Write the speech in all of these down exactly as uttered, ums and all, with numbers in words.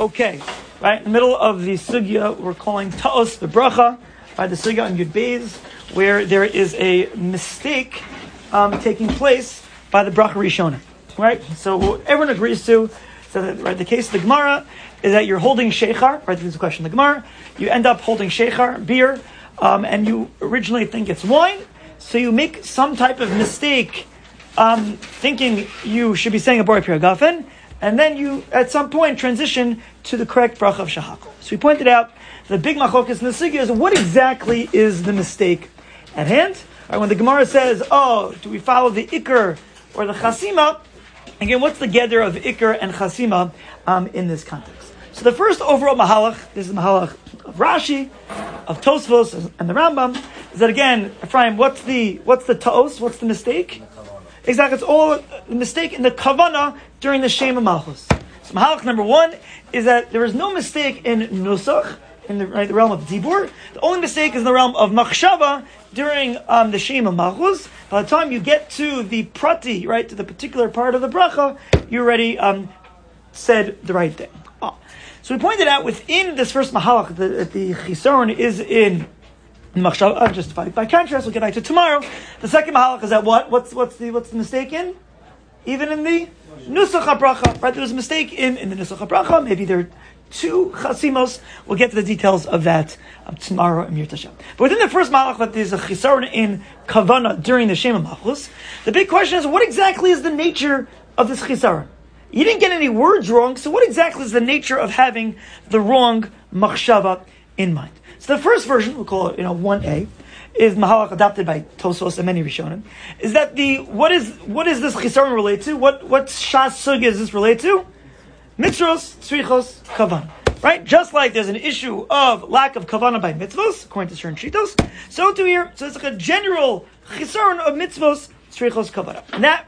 Okay, right in the middle of the sugya, we're calling ta'os bebracha, right? The sugya on Yud Beis, where there is a mistake um, taking place by the bracha rishona, right? So what everyone agrees to, so that, right, the case of the Gemara is that you're holding sheikhar, right? This is a question of the Gemara. You end up holding sheikhar, beer, um, and you originally think it's wine, so you make some type of mistake, um, thinking you should be saying a bori piragafen, and then you, at some point, transition to the correct bracha of shahakol. So we pointed out the big machlokas in the sugya is what exactly is the mistake at hand. Right, when the Gemara says, "Oh, do we follow the ikr or the chasima?" Again, what's the gather of ikr and chasima um, in this context? So the first overall mahalach, this is the mahalach of Rashi, of Tosfos, and the Rambam, is that again, Ephraim, what's the what's the ta'os? What's the mistake? Exactly, it's all the mistake in the kavana during the Shema Malchus. So mahalach number one is that there is no mistake in nusach, in the, right, the realm of dibur. The only mistake is in the realm of machshava during um, the Shema Malchus. By the time you get to the prati, right, to the particular part of the bracha, you already um, said the right thing. Oh. So we pointed out within this first mahalach that the chisaron is in machshava. Just by, by contrast, we'll get back to tomorrow. The second mahalach is that what? What's what's the what's the mistake in? Even in the nusach habracha, right? There was a mistake in, in the nusach habracha. Maybe there are two chasimos. We'll get to the details of that um, tomorrow in Mir Tashem. But within the first mahalach, that there's a chisaron in kavana during the Shema Malchus. The big question is, what exactly is the nature of this chisaron? You didn't get any words wrong, so what exactly is the nature of having the wrong machshava in mind? So the first version, we'll call it, you know, one A, is mahalach adopted by Tosfos and many Rishonim, is that the, what is what is this chisaron relate to? What what shas sugya is this relate to? Mitzvos, tzrichos, kavan. Right? Just like there's an issue of lack of kavana by mitzvos, according to certain shitos, so too here, so it's like a general chisaron of mitzvos, tzrichos, kavana. And that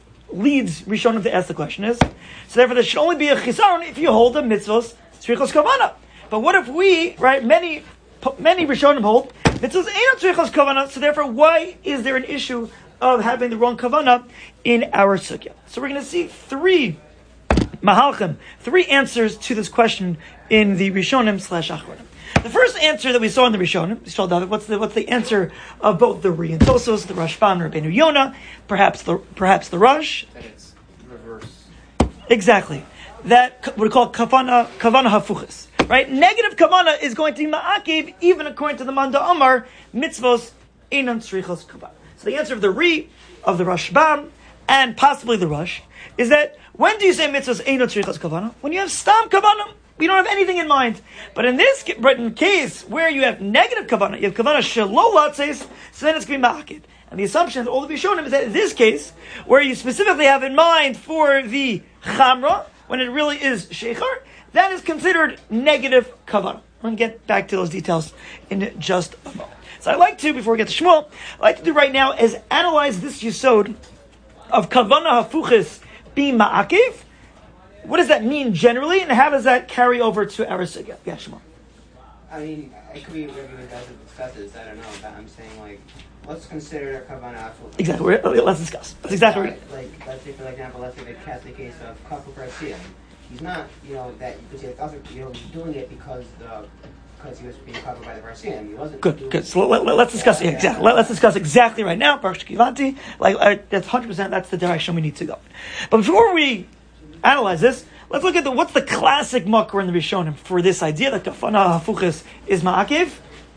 leads Rishonim to ask the question is, so therefore there should only be a chisaron if you hold a mitzvos, tzrichos, kavana. But what if we, right, many Many Rishonim hold mitzvahs ain't tzrichos kavana, so therefore, why is there an issue of having the wrong kavana in our sugya? So we're going to see three mahalchim, three answers to this question in the Rishonim slash Achronim. The first answer that we saw in the Rishonim, we saw David, what's the what's the answer of both the Ri and Tosos, the Rashban, Rabbeinu Yonah, perhaps the perhaps the Rosh. That it's reverse. Exactly. That what we call kavana kavana hafuchis. Right? Negative kavana is going to be ma'akiv, even according to the Manda Amar, mitzvos einon tzrichos kavana. So the answer of the Ri, of the Rashbam, and possibly the Rosh, is that when do you say mitzvos einon tzrichos kavana? When you have stam kavana, you don't have anything in mind. But in this but in case where you have negative kavana, you have kavana shelo latzes, so then it's going to be ma'akiv. And the assumption of all the Rishonim is that in this case, where you specifically have in mind for the chamra, when it really is sheikhar, that is considered negative kavanah. We're going to get back to those details in just a moment. So I'd like to, before we get to Shmuel, I'd like to do right now is analyze this yesod of kavanah hafuchis be ma'akiv. What does that mean generally, and how does that carry over to our sugya? Yeah, Shmuel. I mean, it could be whatever you guys discuss this, I don't know, but I'm saying, like, let's consider a kavanah hafuchis. Exactly, We're, let's discuss. That's exactly right. Like, let's say, for example, let's say the classic case of Kafu Garcia. He's not, you know, that because he was also, you know, doing it because the because he was being covered by the Barsian. He wasn't. Good, good. So let, us let, discuss yeah, exactly. Yeah. Let, let's discuss exactly right now. Baruch Kivanti, like uh, that's one hundred percent. That's the direction we need to go. But before we analyze this, let's look at the what's the classic makor in the Rishonim for this idea that kafana hafuchis is ma'akiv.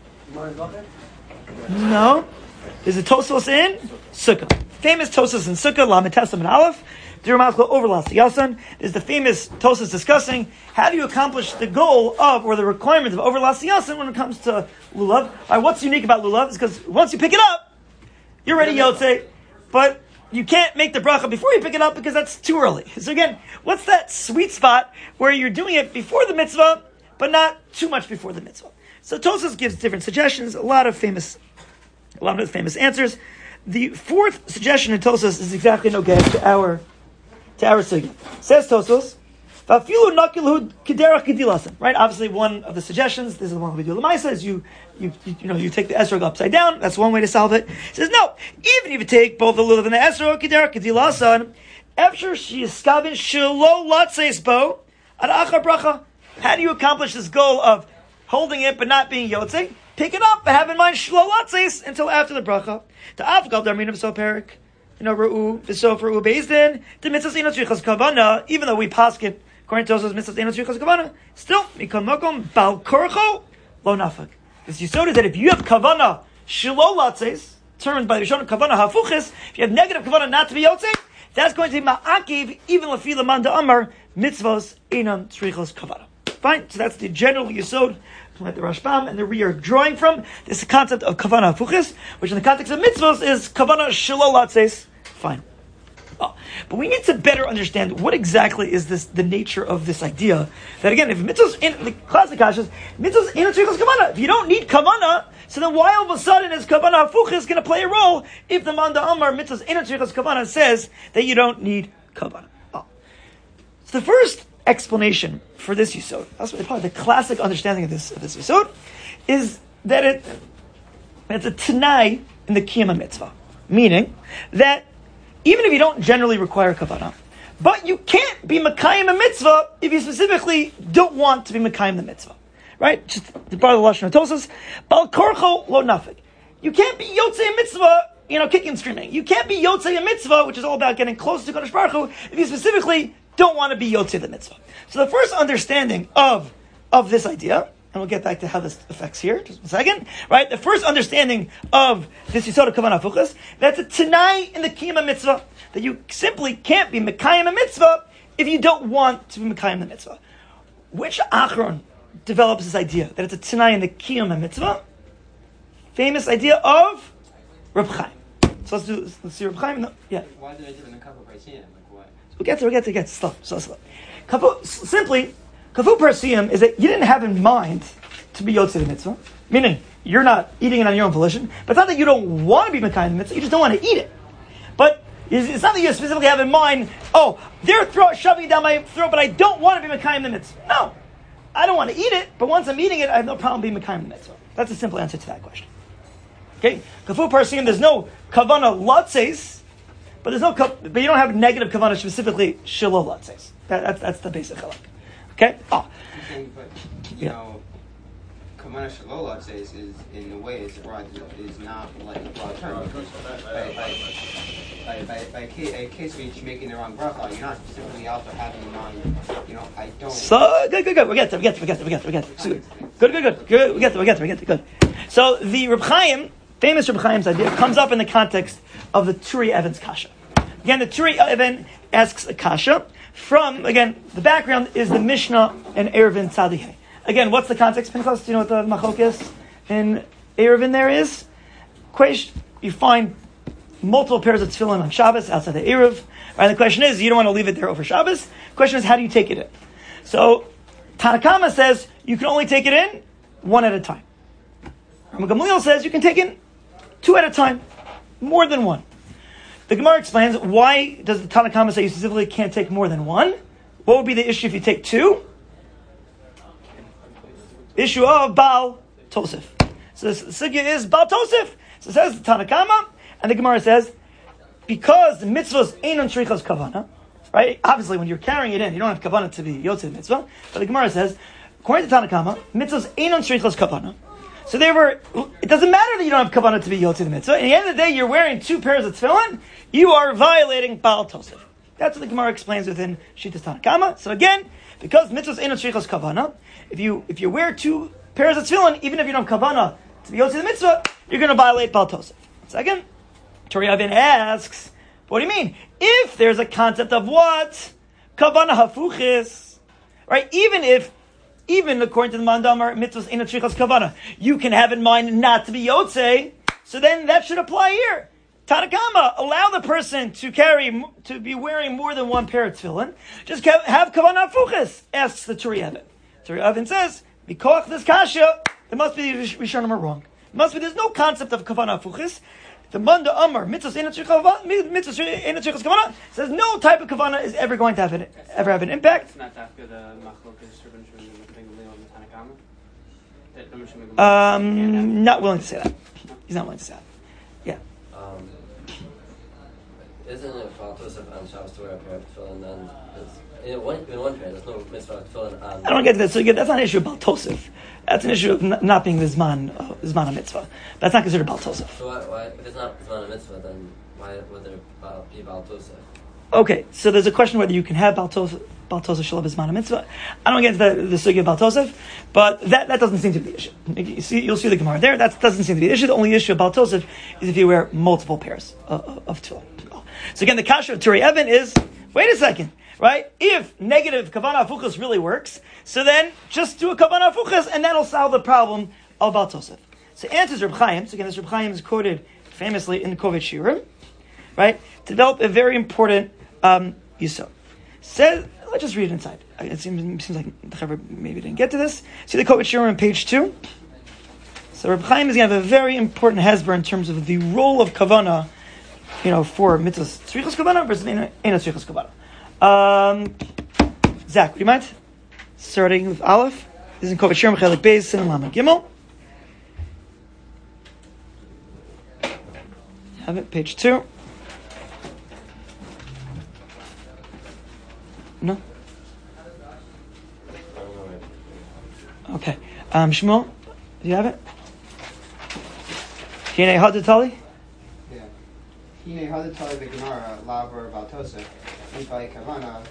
No, is it Tosfos in Sukkah? Famous Tosfos in Sukkah, Lamed Tesam and Aleph. Diramaskal over Lasiyasan is the famous Tosas discussing how do you accomplish the goal of or the requirement of over Lasiyasan when it comes to lulav. Right, what's unique about lulav is because once you pick it up, you're ready yotze, but you can't make the bracha before you pick it up because that's too early. So again, what's that sweet spot where you're doing it before the mitzvah, but not too much before the mitzvah? So Tosas gives different suggestions, a lot of famous, a lot of famous answers. The fourth suggestion in Tosas is exactly no good to our To our sugya. Says Tosos, right? Obviously, one of the suggestions, this is the one we do Lamaisa, is you, you, you, you know, you take the esrog upside down. That's one way to solve it. It says no. Even if you take both the lulav and the esrog, kidera kedilasan, after she is skavin shelo latzeis bo ad achar bracha How do you accomplish this goal of holding it but not being yotzei? Pick it up and have in mind shlo latzes until after the bracha. To afgal darmin of so perik. You know, Ru'u, V'sof Ru'u Bezdin, the mitzvahs ino tzrichas kavana, even though we paskin, according to those mitzvahs ino tzrichas kavana, still, mikon mokom, bal korcho, lo nafak. This yisod is that if you have kavana, shelo latzes, termed by the Rishon kavana hafuchis, if you have negative kavana not to be yotzei, that's going to be ma'akiv, even lefila manda amar, mitzvahs ino tzrichas kavana. Fine, so that's the general yisod, like the Rashbam, and the we are drawing from this concept of kavana hafuchis, which in the context of mitzvahs is kavana shelo latzes. Fine. Oh, but we need to better understand what exactly is this, the nature of this idea. That again, if mitzvahs in the classic kashas, mitzvahs in a tzrichas kavana. If you don't need kavana, so then why all of a sudden is kavana hafuchis going to play a role if the Manda Amar mitzvahs in a tzrichas kavana says that you don't need kavana? Oh. So the first explanation for this yisod, that's probably the classic understanding of this of this yisod, is that it it's a tanai in the kiyama mitzvah, meaning that even if you don't generally require kavanah, but you can't be Mekayim a mitzvah if you specifically don't want to be Mekayim the mitzvah. Right? Just the part of the Lashon HaTosas, Bal Korcho Lo Nafik. You can't be Yotzei a mitzvah, you know, kicking and screaming. You can't be Yotzei a mitzvah, which is all about getting close to Kodesh Baruch Hu, if you specifically don't want to be Yotzei the mitzvah. So the first understanding of, of this idea, and we'll get back to how this affects here, just a second, right? The first understanding of this Yisod of Kavanah Fuchas, that's a Tanai in the Kiyama Mitzvah, that you simply can't be Mekayim a Mitzvah if you don't want to be Mekayim the Mitzvah. Which Achron develops this idea, that it's a Tanai in the Kiyama Mitzvah? Famous idea of Reb Chaim. So let's do, let's see Reb Chaim. No, yeah. Why did I do it in the Kavu Parasiyim? Like what? We'll get to, we'll get to, we'll get to, slow, slow, slow. Kavu, simply, Kavu Parasiyim is that you didn't have in mind to be Yotzei the Mitzvah, meaning you're not eating it on your own volition, but it's not that you don't want to be Mekayim the Mitzvah, you just don't want to eat it. But it's not that you specifically have in mind, oh, they're throw, shoving it down my throat, but I don't want to be Mekayim the Mitzvah. No. I don't want to eat it, but once I'm eating it, I have no problem being Mekayim the Mitzvah. That's a simple answer to that question. Okay? Kafu Parasiyim, there's no Kavana Latzes, but there's no, but you don't have negative Kavana specifically Shiloh Latzes. That, that's, that's the basic halak. Okay? Oh. Okay, but, you yeah. know, Kamana Shalolot says is, in a way, is, is not like a broad term. Because by, by, by, by, by case, a case where you're making the wrong bracha, you're not specifically also having in mind, you know, I don't... So, good, good, good. We get there, we get there, we get there, we get there, we get there. So, good, good, good, good. We get there, we get there, we get there, good. So, the Reb Chaim, famous Reb Chaim's idea, comes up in the context of the Turi Evan's kasha. Again, the Turi Evan asks a kasha from, again, the background is the Mishnah and Eruvin Tzadihei. Again, what's the context, Pinchas? Do you know what the machok is in Eruvin there is? You find multiple pairs of tefillin on Shabbos outside the Eruv. Right? The question is, you don't want to leave it there over Shabbos. The question is, how do you take it in? So, Tanakama says, you can only take it in one at a time. Rambam Gamliel says, you can take in two at a time, more than one. The Gemara explains, why does the Tanakama say you specifically can't take more than one? What would be the issue if you take two? Issue of Baal Tosef. So the sugya is Baal Tosef. So it says the Tanakama, and the Gemara says, because the mitzvahs ain't on shrichas kavana, right? Obviously, when you're carrying it in, you don't have kavana to be yotzei mitzvah. But the Gemara says, according to Tanakama, mitzvahs ain't on shrichas kavana. So they were. It doesn't matter that you don't have kavana to be yotzei mitzvah. At the end of the day, you're wearing two pairs of tefillin. You are violating Baal Tosef. That's what the Gemara explains within Shittas Tanakama. So again, because mitzvahs ain't on shrichas kavana, if you if you wear two pairs of tefillin, even if you don't have kavana to be yotzei the mitzvah, you're going to violate Baal Tosef. Second, Turi Avin asks, what do you mean? If there's a concept of what? Kavana hafuchis. Right? Even if, even according to the Mandamar, mitzvahs in a trichas kavana, you can have in mind not to be yotzei, so then that should apply here. Tanakama, allow the person to carry, to be wearing more than one pair of tefillin. Just have kavana hafuchis, asks the Turi Avin. Turi Avin says, because this kasha, it must be the Rishonim are wrong. It must be, there's no concept of kavana hafuchis. The Manda Amar mitzvahs in a tzrichas kavana says no type of kavana is ever going to have an, ever have an impact. It's not after the machlokes. Um, not willing to say that. He's not willing to say that. Yeah. Um, isn't it Baal Tosef and Shabbos to wear a pair of tefillin? And in one, in one pair, there's no mitzvah of tefillin. And I don't get that. So again, that's not an issue of Baal Tosef. That's an issue of n- not being the Zman, uh, Zman a mitzvah. That's not considered Baal Tosef. So why, why, if it's not Zman a mitzvah, then why would there be Baal Tosef? Okay, so there's a question whether you can have Baal Tosef, Baal Tosef Shalom Zman a mitzvah. I don't get into the, the sugi of Baal Tosef, but that, that doesn't seem to be the issue. You see, you'll see the Gemara there. That doesn't seem to be the issue. The only issue of Baal Tosef is if you wear multiple pairs of, of tefillin. So again, the kasha of Turi Evan is, wait a second, right? If negative kavanah afuchas really works, so then just do a kavanah afuchas and that'll solve the problem of Baal Tosef. So answers Reb Chaim. So again, this Reb Chaim is quoted famously in Kovet Shiurim, right? To develop a very important um, yisod. Says, let's just read it inside. It seems, seems like the Chaver maybe didn't get to this. See the Kovet Shiurim on page two? So Reb Chaim is going to have a very important hesber in terms of the role of kavanah, you know, for mitzvahs tzrichos kavanah versus ena tzrichos kavanah. Um, Zach, would you mind starting with Aleph? This is in Kovet Shiurim Chelik Beis Sin Lamed Gimel. Have it, page two. No? Okay. Um, Shmuel, do you have it? Hinei Hadatali? Yeah. Hinei Hadatali the Gemara, Lavar Baal Tosef, Ifai Kavana,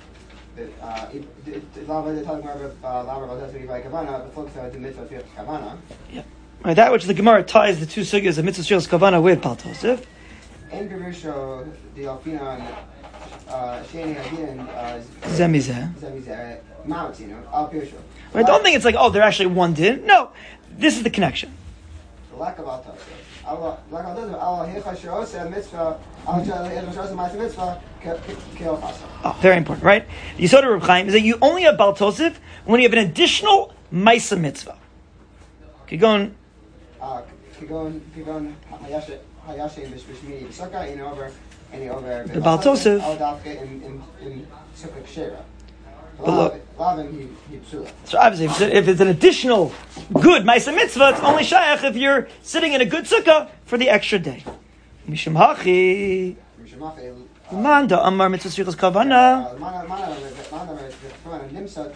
Lavar the Tali Gemara, Lavar Baal Tosef, Ifai Kavana, the folks that do mitzvah Tzrichos Kavana. Yeah. Right, that which the Gemara ties the two sugyas of mitzvah Tzrichos Kavana with Baal Tosef. En Gerusho, the Alfinan, Shani Hadin, Zemizeh. Zemizeh, Mount, you know, Al Pirsho. I don't think it's like, oh, they're actually one din. No, this is the connection. The lack of Baal Tosef. Allah, like Allah does, Allah Hecha Sheosa Mitzvah, Allah Hecha Sheosa Ma'aseh Mitzvah, Ke'el Chasa. Oh, very important, right? The Yisod of Reb Chaim is that you only have Baal Tosef when you have an additional Maisa Mitzvah. Kigon. Uh, Kigon, Kigon, Hayashe, Hayashe, Mishmini, B'Sukkah, and over, and over. The Baal Tosef. Al Dafke in in in Sukkah Kshera. Below. Lavin, he he psula. So obviously, if it's an additional good Maisa Mitzvah, it's only Shayach if you're sitting in a good Sukkah for the extra day. Mishum Hachi. Manda Amar Mitzvah Tzrichos Kavana. Manda, Manda, Manda, Nimsad.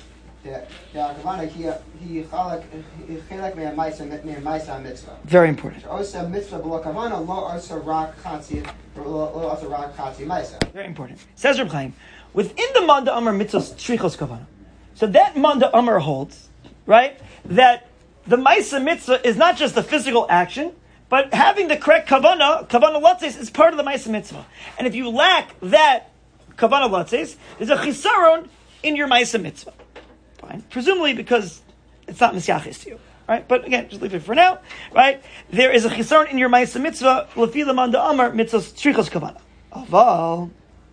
Very important. Very important. Says Reb Chaim, within the Manda Amar Mitzvah Tzrichos Kavana. So that Manda Amar holds, right, that the Maisa Mitzvah is not just the physical action, but having the correct Kavana, Kavana Latzes, is part of the Maisa Mitzvah. And if you lack that Kavana Latzes, there's a chisaron in your Maisa Mitzvah. Fine. Presumably because it's not Misyachis to you. Right? But again, just leave it for now. Right? There is a chisaron in your Maisa Mitzvah, Lefi Manda Amar Mitzvah Tzrichos Kavana. Aval.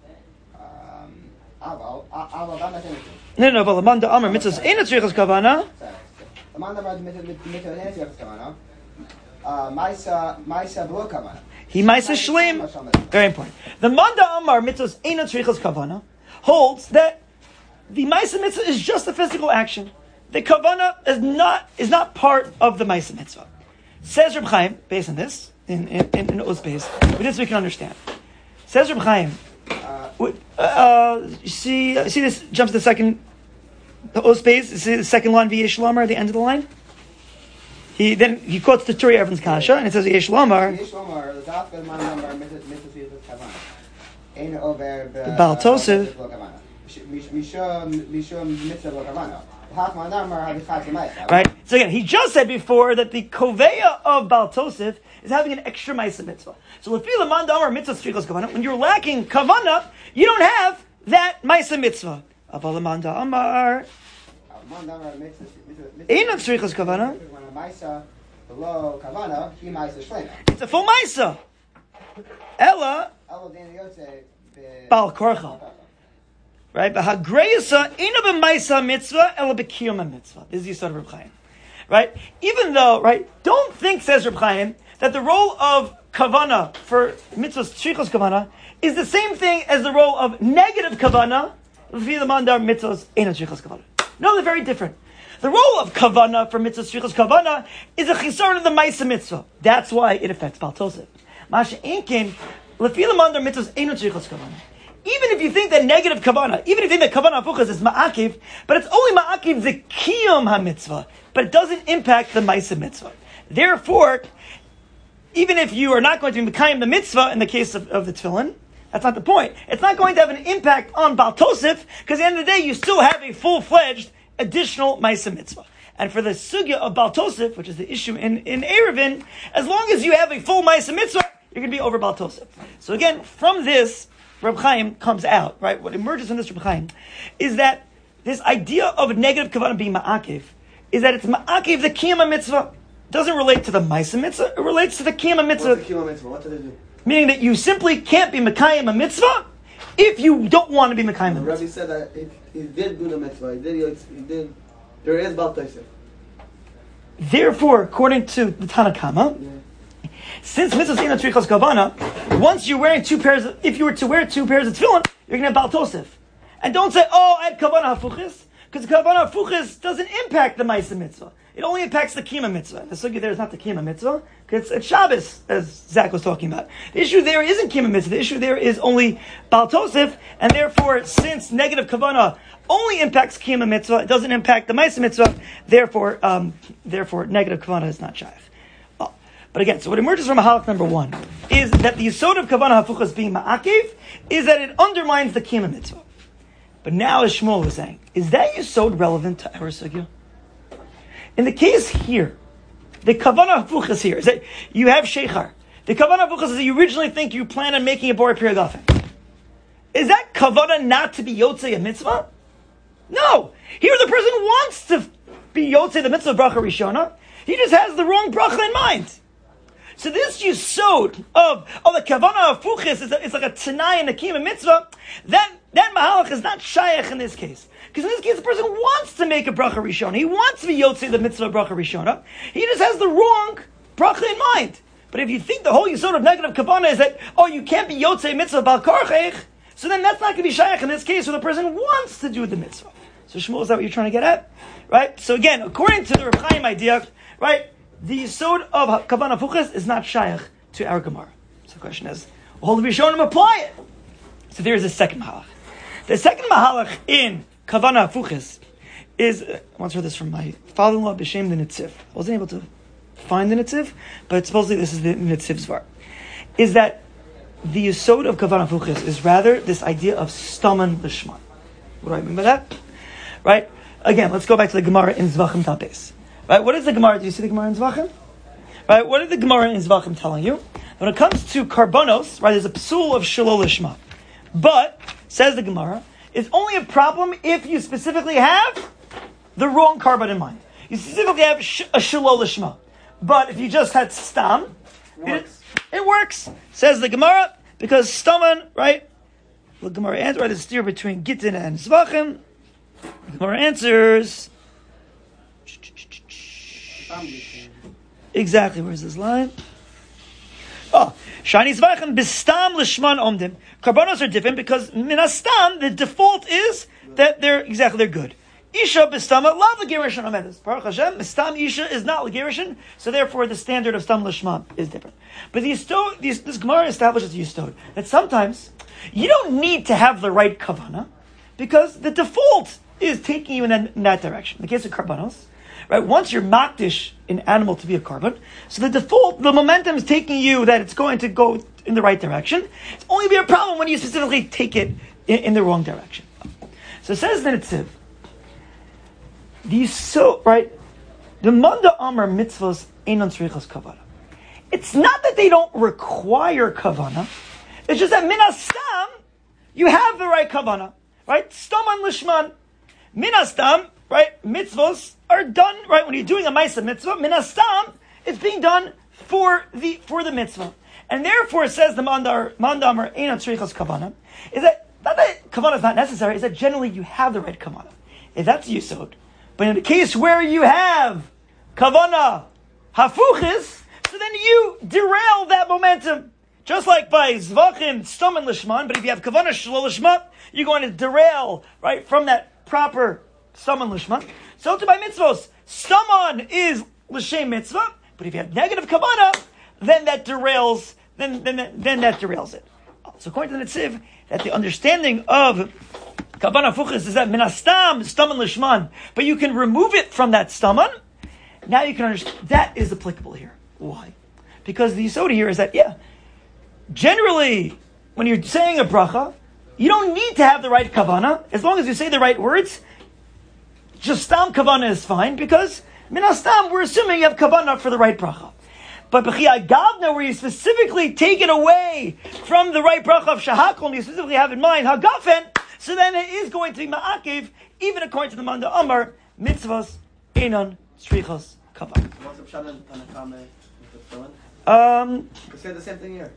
Aval. Aval. No, no, but Manda Amar Mitzvah Eina Tzrichos Kavana. Manda Amar Mitzvah Eina Tzrichos Kavana. Maisa, Maisa B'lo Kavana. He Maisa Shleim. Very important. The Manda Amar Mitzvah Eina Tzrichos Kavana holds that the Maisa Mitzvah is just a physical action. The Kavana is not is not part of the Maisa Mitzvah. Says Reb Chaim, based on this, in in, in, in Oz Beis, with this we can understand. Says Reb Chaim, uh, uh, you see, uh, see this jumps to the second, the Oz Beis, you see the second line, V'yesh Lomar, at the end of the line? He then he quotes the Turi Evans Kasha, and it says V'yesh Lomar. The Baal Tosef. Right? So again, he just said before that the koveya of Baal Tosef is having an extra Maisa Mitzvah. So Lefila Manda Amar Mitzvah Tzrichos Kavana, when you're lacking Kavana, you don't have that Maisa Mitzvah. Aval Manda Amar Eina Tzrichos Kavana. It's a full Maisa. Ella Baal Korcha. Right? B'hagreyasa ina b'maisa mitzvah ela b'kiyuma mitzvah. This is the Yisod of Reb Chaim. Right? Even though, right, don't think, says Reb Chaim, that the role of kavana for mitzvahs tzrichos kavana is the same thing as the role of negative kavana v'fi the mandar mitzvahs ina tzrichos kavana. No, they're very different. The role of kavana for mitzvahs tzrichos kavana is a chisaron of the maisa mitzvah. That's why it affects Baal Tosef. Masha inkin Lefilam under mitzvahs ain't tzrichos kavana. Even if you think that negative kavana, even if you think that kavana afuchas is ma'akiv, but it's only ma'akiv the kiyum ha-mitzvah, but it doesn't impact the ma'aseh mitzvah. Therefore, even if you are not going to be mekayim the mitzvah in the case of, of the tefillin, that's not the point. It's not going to have an impact on Baal Tosef, because at the end of the day, you still have a full-fledged additional ma'aseh mitzvah. And for the sugya of Baal Tosef, which is the issue in, in Erevin, as long as you have a full ma'aseh mitzvah, you're going to be over Baal Tosef. So again, from this, Reb Chaim comes out, right? What emerges from this Reb Chaim is that this idea of a negative kavanah being ma'akiv is that it's ma'akiv the kiyama mitzvah. It doesn't relate to the ma'aseh mitzvah, it relates to the kiyama mitzvah. What's the kiyama mitzvah? What do they do? Meaning that you simply can't be mekayim a mitzvah if you don't want to be mekayim a mitzvah. The Rabbi said that if he did do the mitzvah, he did, he did, there is Baal Tosef. Therefore, according to the Tanakama, yeah. since mitzvahs ain't tzrichos kavana, once you're wearing two pairs, of, if you were to wear two pairs of tefillin, you're going to have Baal Tosef. And don't say, oh, I had kavana hafuchis, because kavana hafuchis doesn't impact the ma'aseh mitzvah. It only impacts the kiyama mitzvah. The sugya there is not the kiyama mitzvah, because it's Shabbos, as Zach was talking about. The issue there isn't kiyama mitzvah. The issue there is only Baal Tosef, and therefore, since negative kavana only impacts kiyama mitzvah, it doesn't impact the ma'aseh mitzvah. Therefore, um, therefore, negative kavana is not shaykh. Well, but again, so what emerges from halach number one is that the yesod of kavana hafuchas being ma'akiv is that it undermines the kiyama mitzvah. But now, as Shmuel was saying, is that yesod relevant to our sugya? In the case here, the kavanah hafuchas here is that you have sheikhar. The kavanah hafuchas is that you originally think you plan on making a bor piragafen. Is that kavanah not to be yotzei a mitzvah? No. Here the person wants to be yotzei the mitzvah bracha rishona. He just has the wrong bracha in mind. So this yesod of, of the kavanah hafuchas is it's like a tanai and a kiyama mitzvah. That that mahalach is not shaykh in this case. Because in this case, the person wants to make a bracha rishona. He wants to be yotzei the mitzvah bracha rishona. He just has the wrong bracha in mind. But if you think the whole yesod of negative kavanah is that, oh, you can't be yotzei mitzvah bal karchech, so then that's not going to be shaykh in this case, where the person wants to do the mitzvah. So Shmuel, is that what you're trying to get at? Right? So again, according to the Reb Chaim idea, right, the yesod of kavanah hafuchas is not shaykh to our Gemara. So the question is, well, the Rishonim apply it. So there's a second mahalach. The second mahalach in kavanah hafuchas is, I once heard this from my father-in-law, B'Shem the Nitziv. I wasn't able to find the Nitziv, but supposedly this is the Nitziv's var. Is that the yesod of kavanah hafuchas is rather this idea of staman l'shman. What do I mean by that? Right? Again, let's go back to the Gemara in Zvachim Tapes. Right? What is the Gemara? Do you see the Gemara in Zvachim? Right? What is the Gemara in Zvachim telling you? When it comes to karbonos, right, there's a psul of shalol l'shma. But, says the Gemara, it's only a problem if you specifically have the wrong carbon in mind. You specifically have sh- a shalol l'shma. But if you just had stam, it works. It, it works, says the Gemara, because staman, right? The Gemara answers, right, is steer between Gittin and Zvachim. The Gemara answers, exactly, where's this line? Oh, Shani Zvachim bistam l'shman omdim. Karbonos are different because minastam, the default is that they're, exactly, they're good. Isha bistama, lav l'gerishin amedus. Baruch Hashem, bistam isha is not l'gerishin, so therefore the standard of stam l'shman is different. But the yistod, this, this Gemara establishes the yistod, that sometimes you don't need to have the right kavana, because the default is taking you in that, in that direction. In the case of karbonos, right, once you're makdish an animal to be a carbon, so the default, the momentum is taking you that it's going to go in the right direction. It's only be a problem when you specifically take it in, in the wrong direction. So it says the Nitziv, these so, right, the Manda Amar mitzvahs einon tzrichos kavana. It's not that they don't require kavana, it's just that minastam, you have the right kavana, right? Staman lishman. Minastam, right, mitzvahs are done, right, when you're doing a ma'aseh mitzvah, minastam, it's being done for the for the mitzvah. And therefore, it says the mandar, mandamar, einon tzrichos kavana, is that, not that kavana is not necessary, is that generally you have the right kavana. If that's yisod. But in the case where you have kavana hafuchis, so then you derail that momentum. Just like by zvachim, staman lishman, but if you have kavana shalol lishma, you're going to derail, right, from that proper staman lishman. So to by mitzvos, staman is l'shem mitzvah, but if you have negative kavana, then that derails, then then then that derails it. Chazal. So according to the Netziv, that the understanding of Kavanah Fuchas is that minastam staman lishman, but you can remove it from that staman. Now you can understand that is applicable here. Why? Because the yisod here is that yeah, generally when you're saying a bracha, you don't need to have the right kavanah as long as you say the right words. Just stam kavanah is fine because minastam we're assuming you have kavanah for the right bracha. But b'chiyah gavna, where you specifically take it away from the right bracha of shahakol, and you specifically have in mind hagafen. So then it is going to be ma'akiv, even according to the Manda Amar, mitzvahs, enon, strichos, kavan. What's the pshat on the comment with the tefillin? Um, We say the same thing here.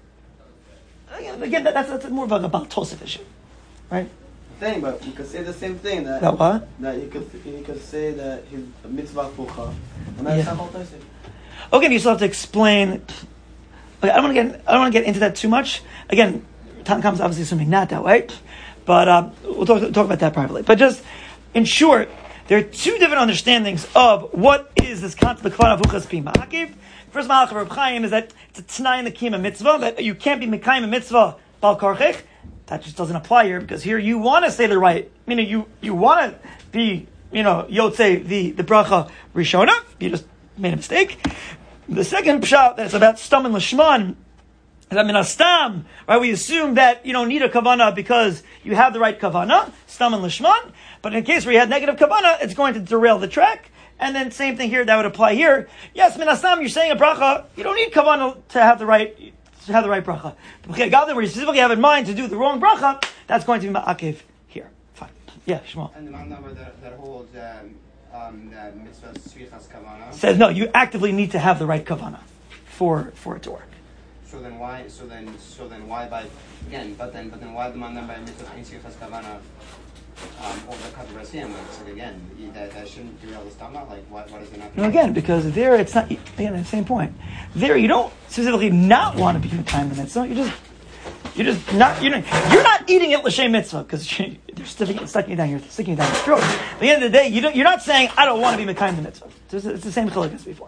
again, that, that's, that's more of a Baal Tosef issue, right? Thing, but you could say the same thing that That what? that you could you could say that his mitzvah fucha, and that's Yeah. not Tosef. Okay, you still have to explain. Okay, I don't want to get I don't want to get into that too much. Again, Tanakh is obviously assuming not that way. But um, we'll talk, talk about that privately. But just in short, there are two different understandings of what is this concept of kavanah fuchas pi ma'akiv. First malach of Reb Chaim is that it's a t'nai in the kiyum mitzvah, that you can't be mekayim a mitzvah bal karchech. That just doesn't apply here because here you want to say the right, meaning you, you want to be, you know, yotzei the, the bracha rishona. You just made a mistake. The second pshat that's about stam and lishman. That minastam, right? We assume that you don't need a kavanah because you have the right kavanah, stam and lishman. But in case where you had negative kavanah, it's going to derail the track. And then same thing here, that would apply here. Yes, minastam, you're saying a bracha, you don't need kavanah to have the right to have the right bracha. But where you specifically have in mind to do the wrong bracha, that's going to be ma'akev here. Fine. Yeah, Shmuel. And the man number that, that holds um, um, the mitzvah srichas kavanah Says no, you actively need to have the right kavanah for for it to work. So then why? So then, so then why by again? But then, but then why the man by mitzvah srichas kavanah um, over the kavanah rasim? Like so again, that, that shouldn't derail the stomach. Like why? Why does it not? No, again, because there it's not. Again, the same point. There you don't specifically not want to be mekayim the mitzvah. You just you're just not you're not, you're not eating it l'shem mitzvah because they're sticking sticking you down your sticking you down your throat. At the end of the day, you don't, you're not saying I don't want to be mekayim the mitzvah. It's, it's the same chiluk as before.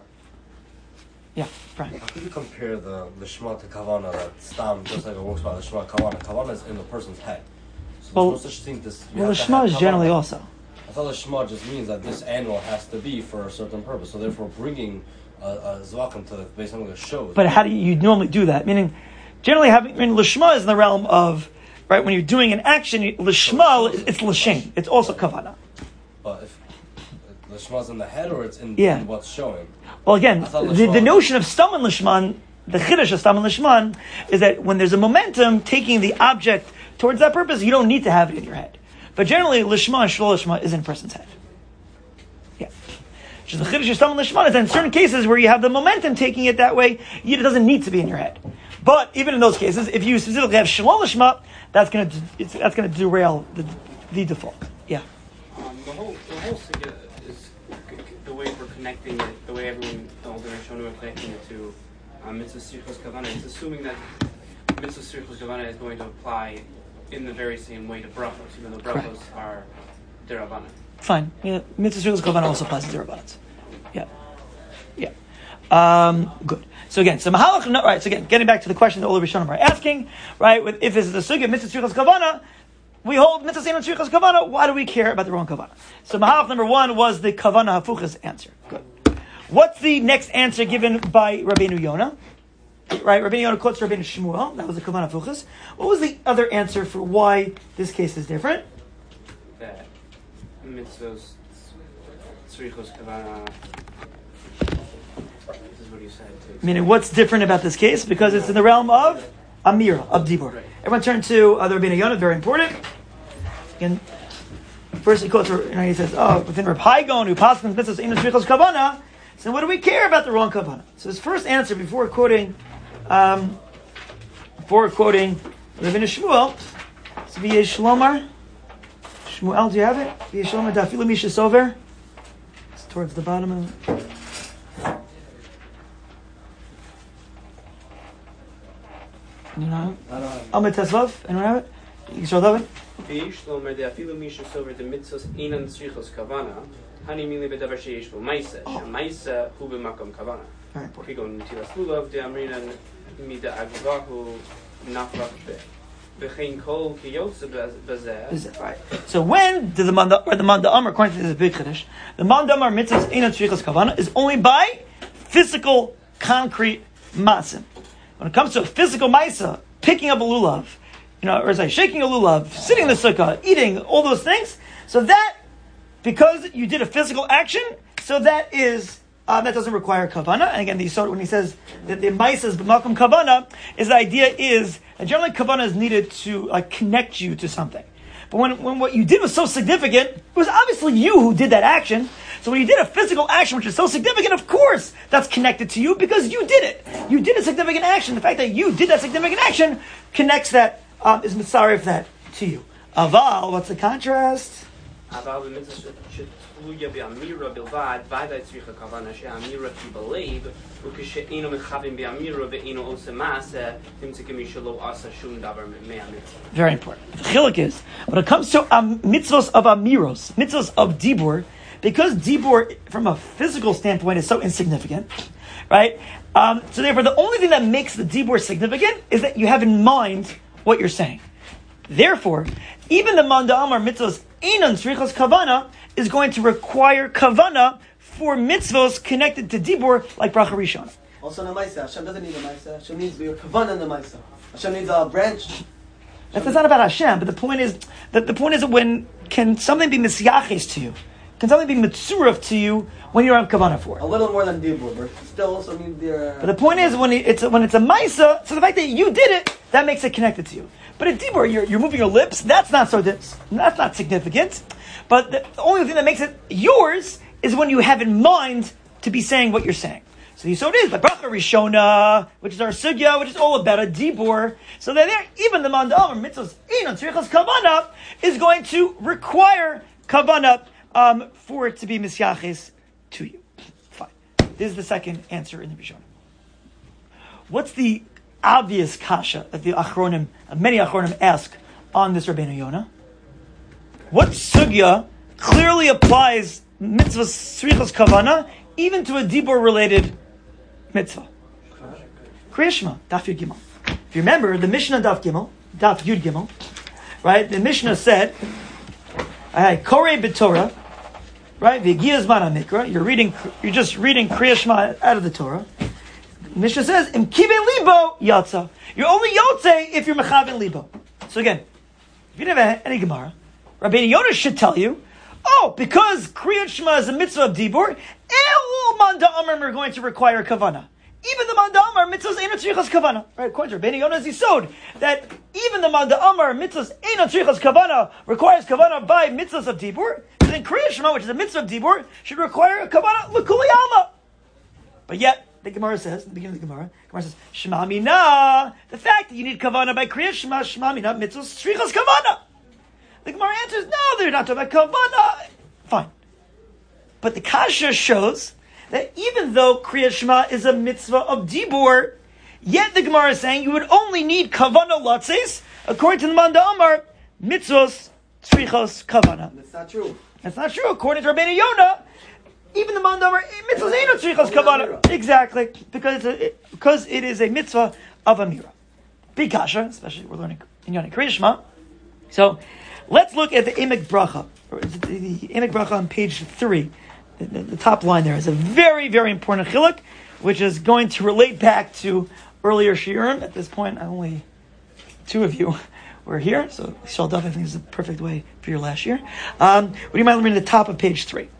Yeah, Brian. How do you compare the lishma to kavana that stam just like it works by lishma kavana? Kavana is in the person's head. So Well, there's no such thing. This you Well, the have to shema have is generally kavana. also. I thought lishma just means that this animal has to be for a certain purpose. So therefore, bringing a, a zvakim to the based on the shows. But how do you, you normally do that? Meaning, generally having, I mean, lishma is in the realm of, right, when you're doing an action, you- lishma, it's l'shem. It's also kavanah. But if lishma's in the head or it's in, Yeah. in what's showing. Well, again, I thought the, the lishma- notion of stam and lishman, the chiddush of stam and lishman, is that when there's a momentum taking the object towards that purpose, you don't need to have it in your head. But generally, lishma and shlo lishma is in a person's head. Yeah. So the chiddush of stam and lishman is that in certain cases where you have the momentum taking it that way, it doesn't need to be in your head. But even in those cases, if you specifically have shlo lishma, that's going to that's going to derail the, the default. Yeah. Um, the whole the whole sugya is c- c- the way we're connecting it, the way everyone, the older Rishonim are connecting it to um, mitzvah srichos kavanah. It's assuming that mitzvah srichos kavanah is going to apply in the very same way to brachos, even though brachos Correct. are derabanan. Fine. Yeah. Mitzvah Shul's Kavanah also applies to Derabanans. Yeah. Yeah. Um, good. So again, so Mahalach, no, right, so again, getting back to the question that all the Rishonim are asking, right, with, if it's the Sugya of Mitzvah Shul's Kavanah, we hold Mitzvah Seinon Shul's Kavanah, why do we care about the wrong Kavanah? So Mahalach number one was the Kavanah Hafuchas answer. Good. What's the next answer given by Rabbeinu Yonah? Right, Rabbeinu Yonah quotes Rabbeinu Shmuel, that was the Kavanah Hafuchas. What was the other answer for why this case is different? That mitzvahs srichos kavanah. This is what you said too. Meaning, what's different about this case? Because it's in the realm of Amira, of Dibur. Right. Everyone turn to other Rabbeinu Yonah, very important. Again, first he quotes, you know, he says, oh, within Reb Haigon, who passes mitzvahs in the shrichos kavana. So what do we care about the wrong kavana? So his first answer before quoting, um, before quoting Rabbeinu Shmuel, is v'yeh shlomar. Shmuel, do you have it? V'yeh shlomar dafilu misha sover. It's towards the bottom of it. You know, I don't have Amid Tesvav, anyone have it? You can show that one. V'yish lomer de'afilu misha sover de mitzvahs inan srichos kavanah. Hani mili bedavar sheyesh bo ma'isa. Shema'isa hu b'makom kavanah. Very important. Kigon nitilas lulav de'amrinan mida agvahu naflach be. V'chein kol kiyotze b'zeh. Right. So when did the manda or the manda amar, according to this big chiddush, the manda amar mitzvahs einat shvichas kavana is only by physical, concrete masim. When it comes to a physical maisa, picking up a lulav, you know, or say shaking a lulav, sitting in the sukkah, eating, all those things. So that, because you did a physical action, so that is uh, that doesn't require kavana. And again, the Yisod, when he says that the maisa is b'malkum kavana, is the idea is that generally kavana is needed to uh, connect you to something. But when, when what you did was so significant, it was obviously you who did that action. So when you did a physical action which is so significant, of course that's connected to you because you did it. You did a significant action. The fact that you did that significant action connects that, um, is mitzaref that to you. Aval, what's the contrast? Aval b'mitzvah shetluya b'amira bilvad v'aday tzricha kavana she'amira ki b'leiv u'kishe'enu mechavim b'amira ve'enu ose maaseh timtzikim mishalo asa shum davar me'amitzvah. Very important. The chiluk is, when it comes to um, mitzvahs of amiros, mitzvahs of dibur, because dibur, from a physical standpoint, is so insignificant, right? Um, so therefore, the only thing that makes the dibur significant is that you have in mind what you're saying. Therefore, even the manda amar mitzvahs einan tzrichas kavana is going to require kavana for mitzvahs connected to dibur, like bracha rishon. Also, in the Maisa, Hashem doesn't need a Maisa. Hashem needs your kavanah in the Maisa. Hashem needs a branch. That's, that's not about Hashem, but the point is that the point is that when can something be misyaches to you? Can something be mitzuraf to you when you don't have kavanah for it? A little more than dibur, but still also needs their. Uh, But the point is, when it's when it's a maisa, so the fact that you did it, that makes it connected to you. But a dibur, you're, you're moving your lips, that's not so that's not significant. But the, the only thing that makes it yours is when you have in mind to be saying what you're saying. So, so it is, the bracha rishona, which is our sugya, which is all about a dibur. So that there, even the mandal or mitzvahs einan tzrichas kavana is going to require kavana um, for it to be misyaches to you. Fine. This is the second answer in the Rishona. What's the obvious kasha that the achronim, many achronim ask on this Rabbeinu Yonah? What sugya clearly applies mitzvah srichas kavana even to a dibur related mitzvah? Kriya Shema, Daf Yud Gimel. If you remember the Mishnah Daf Gimel, Daf Yud Gimel, right? The Mishnah said, "I korei b'Torah." Right, v'giyaz man mikra. You're reading. You're just reading Kriya Shema out of the Torah. The Mishnah says, "Im kiven libo yatsa." You're only yotze if you're mechaven libo. So again, if you didn't have any Gemara, Rabbeinu Yonah should tell you, oh, because Kriya Shema is a mitzvah of dibur, all manda amar are going to require kavana. Even the manda amar mitzvahs einat tzrichas kavana. Right, according to Rabbeinu Yonah's yisod, that even the manda amar mitzvahs einat tzrichas kavana requires kavana by mitzvahs of dibur. Then Kriya Shema, which is a mitzvah of dibur, should require a kavana l'kuli alma. But yet, the Gemara says, in the beginning of the Gemara, Gemara says, Shema mina, the fact that you need kavana by Kriya Shema, Shema mina, mitzvah strichas kavana. The Gemara answers, no, they're not talking about kavana. Fine. But the kasha shows that even though Kriya Shema is a mitzvah of dibur, yet the Gemara is saying you would only need kavana latzes, according to the Manda Amar, mitzvahs strichas kavana. That's not true. That's not true. According to Rabbeinu Yonah, even the mandam mitzvahs ain't no tzrichas kavana. Exactly, because it's a, it, because it is a mitzvah of amira. Big kasha, especially we're learning in Yonah Kriya Shema. So let's look at the Emek Bracha. Or the, the Emek Bracha on page three. The, the, the top line there is a very, very important chiluk, which is going to relate back to earlier shiurim. At this point, only two of you were here, so Shal Duff, I think, is the perfect way for your last year. Um, would you mind reading the top of page three?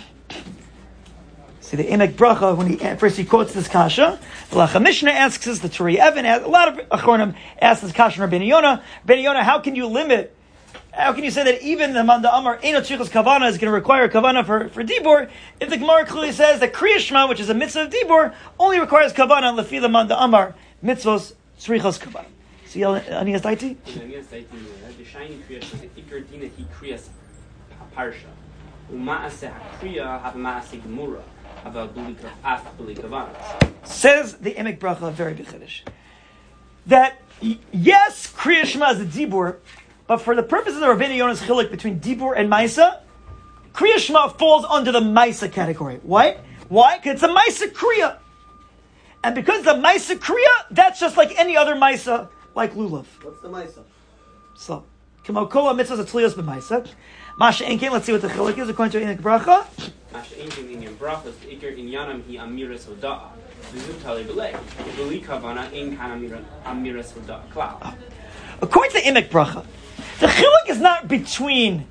See the Emek Bracha, when he first he quotes this kasha, the Lacha Mishnah asks us, the Turi Evan, a lot of Achronim ask this kasha from Rabbeinu Yonah. Rabbeinu Yonah, how can you limit, how can you say that even the Manda Amar Eino Tzrichas Kavana is going to require Kavana for, for Dibur, if the Gemara clearly says that Kriya Shema, which is a mitzvah of Dibur, only requires Kavana, Lefi the Manda Amar, mitzvahs Tzrichas Kavana. See, Aniyas Daiti? Aniyas Daiti, the shiny Kriya Shema, Iker Dina, he Kriyas Parsha. Uma'ase HaKriya, have Ma'ase Gemura. Says the Emek Bracha, very big chiddush, that yes, Kriya Shema is a dibur, but for the purposes of Rabbeinu Yonah's chiluk between dibur and maisa, Kriya Shema falls under the maisa category. Why? Why? Because it's a maisa kriya, and because the maisa kriya, that's just like any other maisa, like lulav. What's the Maisa? So, Kamo Kola mitzvahs atzlios b'maisa. Masha Enkin, let's see what the chiluk is according to Inik Bracha. Masha Enkin in Brachas, the Iker in Yanam, he Amiras Hoda'a. Vizutali Belay. Beli Kavana, in Kan Amiras Hoda'a. Klal. According to the Inik Bracha, the chiluk is not between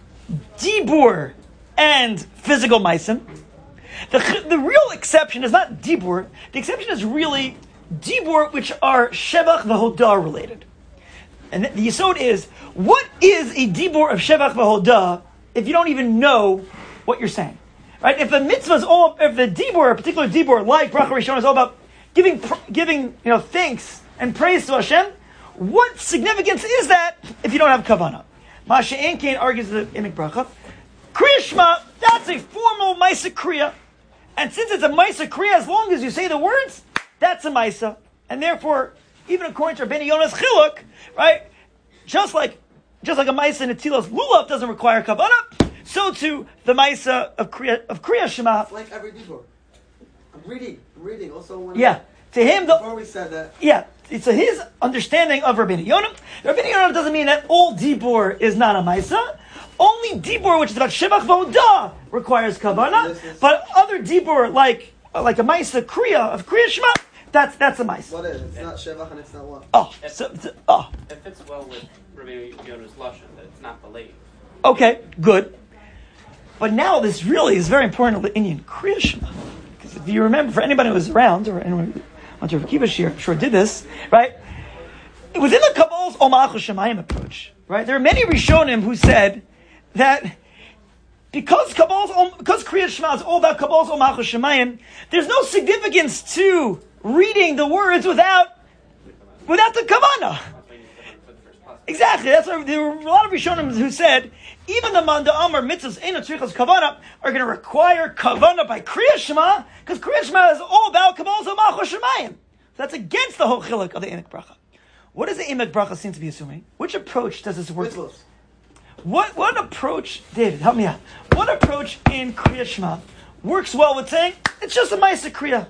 dibur and physical maisim. The, the real exception is not dibur. The exception is really dibur, which are shevach v'hodah related. And the yesod is, what is a dibur of shevach v'hodah if you don't even know what you're saying? Right? If the mitzvah is all, if the dibur, a particular dibur, like bracha rishon, is all about giving, giving, you know, thanks and praise to Hashem, what significance is that if you don't have kavanah? Masha Enkein argues the Inik Bracha. Kriya Shema, that's a formal Maisa Kriya. And since it's a Maisa Kriya, as long as you say the words, that's a Maisa. And therefore, even according to Rabbeinu Yona's Chiluk, right, just like just like a Maisa in Netilas Lulav doesn't require Kavanah, so too the Maisa of Kriya, of Kriya Shema. It's like every dibur. I'm reading, I'm reading. Also, when Yeah. To him, the, before we said that, yeah, it's a, his understanding of Rabbeinu Yonah. Rabbeinu Yonah doesn't mean that all dibur is not a Maisa. Only dibur, which is about shevach v'hodah, requires kavanah. But other dibur, like like a Maisa Kriya of Kriya Shema, that's that's a Maisa. what is it? It's not shevach and it's not what. Oh, so, so- oh, It fits well with Rabbi Yona's Lashon, that it's not Belay. okay, good. But now this really is very important to the Indian Kriya Shema. Because if you remember, for anybody who was around, or anyone who went to Kiva Shir, I'm sure did this, right? Within the Kabbal's Omach Shemayim approach, right? There are many Rishonim who said that because Kabbal's, because Kriya Shema is all about Kabbal's Omach Shemayim, there's no significance to reading the words without without the Kavanah. Exactly. That's why there were a lot of Rishonim who said even the Manda Amar mitzvahs Eino Tzrichas Kavanah are going to require Kavanah by Kriya Shema because Kriya Shema is all about Kabbal's Omach Shemayim. That's against the whole chiluk of the Inik Bracha. What does the Inik Bracha seem to be assuming? Which approach does this work? Mitzvahs. What what approach, David, help me out. What approach in Kriya Shema works well with saying it's just a Maisa Kriya?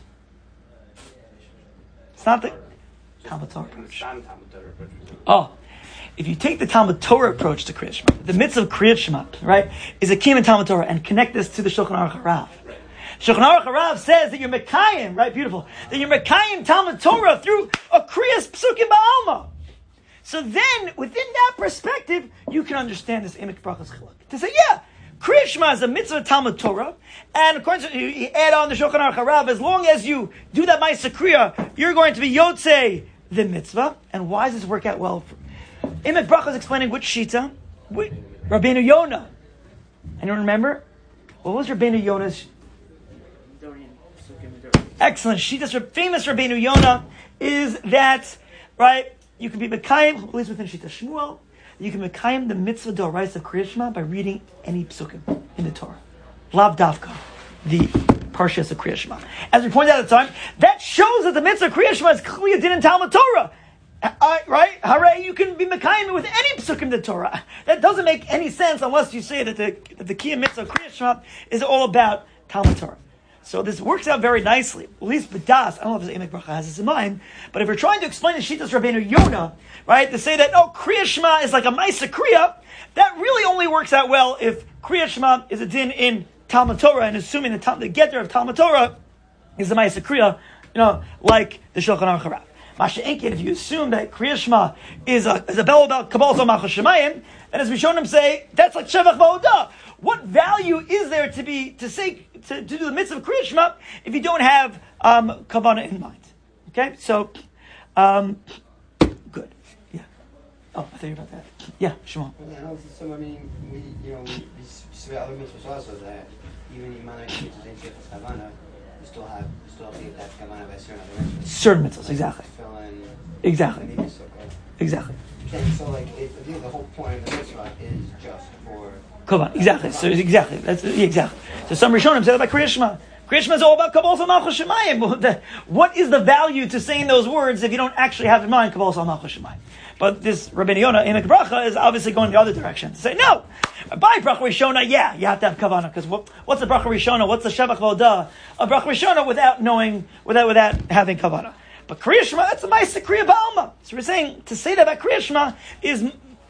It's not the Talmud Torah approach. Oh, if you take the Talmud Torah approach to Kriya Shema, the mitzvah of Kriya Shema, right, is a kiyum in Talmud Torah, and connect this to the Shulchan Aruch Harav. Shulchan Aruch Harav says that you're Mekayim, right, beautiful, that you're Mekayim Talmud Torah through a Kriyas Psukim Ba'alma. So then, within that perspective, you can understand this Inik Bracha's Chiluk. To say, yeah, Kriya Shema is a mitzvah of Talmud Torah, and according to, you, you add on the Shulchan Aruch Harav, as long as you do that Ma'aseh Kriya, you're going to be Yotzei the mitzvah. And why does this work out well? For, Inik Bracha is explaining which Shita, which, Rabbeinu Yonah. Anyone remember? What was Rabbeinu Yonah's? Excellent. Shita's famous Rabbeinu Yonah is that, right, you can be Mekayim, at least within Shita Shmuel, you can Mekayim the mitzvah d'oraisa of Kriya Shema by reading any psukim in the Torah. Lav Davka, the Parshas of Kriya Shema. As we pointed out at the time, that shows that the mitzvah of Kriya Shema is clear din in Talmud Torah. Uh, right? Hooray, you can be Mekayim with any psukim in the Torah. That doesn't make any sense unless you say that the, that the key mitzvah of Kriya Shema is all about Talmud Torah. So this works out very nicely. At least B'das, I don't know if the Inik Bracha has this in mind, but if we're trying to explain the Shitas Rabbeinu Yonah, right, to say that, oh, Kriya Shema is like a Maisa Kriya, that really only works out well if Kriya Shema is a din in Talmud Torah, and assuming the, the getter of Talmud Torah is a Maisa Kriya, you know, like the Shulchan Aruch Harav. Masha Enkin, if you assume that Kriya Shema is a, is a bell about Kabbalah Zomach Shemayim, then as we shown him say, that's like Shevach V'hodah. What value is there to be, to say, to, to do the mitzvah of Kriya Shema if you don't have um, Kavanah in mind? Okay, so, um, good. Yeah. Oh, I thought you were about that. Yeah, Shimon. Yeah, no, so I mean, we, you know, we, we speak other mitzvahs also that even in Manor mitzvahs in Shefas Kavanah, you still have, you still have to get that Kavanah by certain other mitzvahs. Certain mitzvahs, exactly. Fill in, Exactly. maybe so, okay. Exactly. Okay, so like, it, I think the whole point of the mitzvah is just for Kavanah, exactly. So exactly. That's exactly. So some Rishonim say that by Kriya Shema. Kriya Shema is all about Kabbalah Zomach Shemayim. What is the value to saying those words if you don't actually have in mind Kabbalah Zomach Shemayim? But this Rabbeinu Yonah in a bracha is obviously going the other direction to say no. By bracha rishona, yeah, you have to have kavanah because what, what's a bracha rishona? What's a shevach v'hodah? A bracha rishona without knowing, without without having kavanah. But Kriya Shema, that's a ma'aseh Kriya ba'alma. So we're saying to say that about Kriya Shema is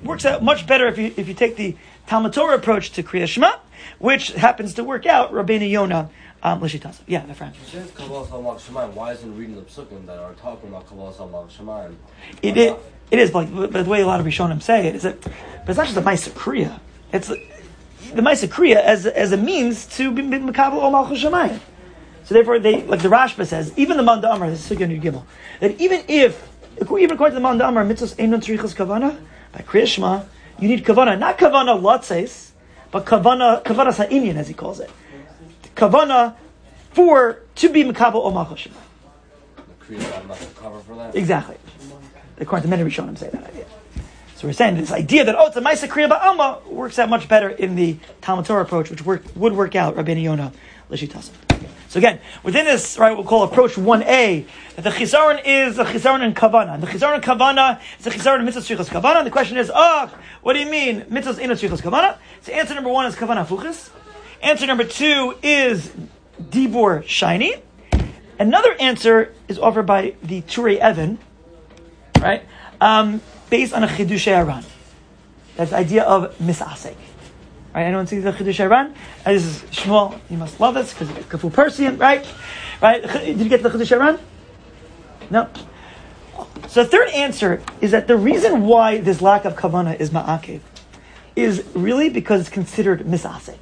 works out much better if you if you take the Talmud Torah approach to Kriya Shema, which happens to work out Rabbeinu Yonah um, L'Shitasa. Yeah, my friend. Since Kabbalah Salmach Shemayim, why isn't reading the psukim that are talking about Kabbalah Salmach Shemayim? It, it it is, but, like, but the way a lot of Rishonim say it is that, but it's not just a Maisa Kriya. It's the Maisa Kriya as as a means to be Mekabel Ol Malchus Shemayim. So therefore, they like the Rashba says, even the Manda Amar, this is Sugya Nud Gimel, that even if even according to the Manda Amar, mitzvos einon tzrichas kavana by Kriya Shema, you need kavana, not kavana latzes, but kavana kavana ha'inyan as he calls it, kavana for to be Mekabel Ol Malchus Shemayim. The Kriya I'm not going to cover for that. Exactly. According to many Rishonim say that idea. So we're saying this idea that, oh, it's a Maisa Kriya Ba'alma works out much better in the Talmud Torah approach, which work, would work out Rabbeinu Yonah L'Shitasa. So again, within this, right, we'll call approach one A, that the Chisaron is a Chisaron in Kavana. And the Chisaron in Kavana is a Chisaron in Mitzvah Tzrichas Kavana. And the question is, oh, what do you mean, Mitzvah Eino Tzrichas Kavana? So answer number one is Kavana Fuchis. Answer number two is Dibur Shiny. Another answer is offered by the Turei Even, right? Um, based on a Chiddushei Aran. That's the idea of misasek. Right? Anyone see the Chiddushei Aran? Uh, this is Shmuel. You must love this because it's Kafu Persian, right? Right? Did you get the Chiddushei Aran? No. So the third answer is that the reason why this lack of kavana is ma'akev is really because it's considered misasek.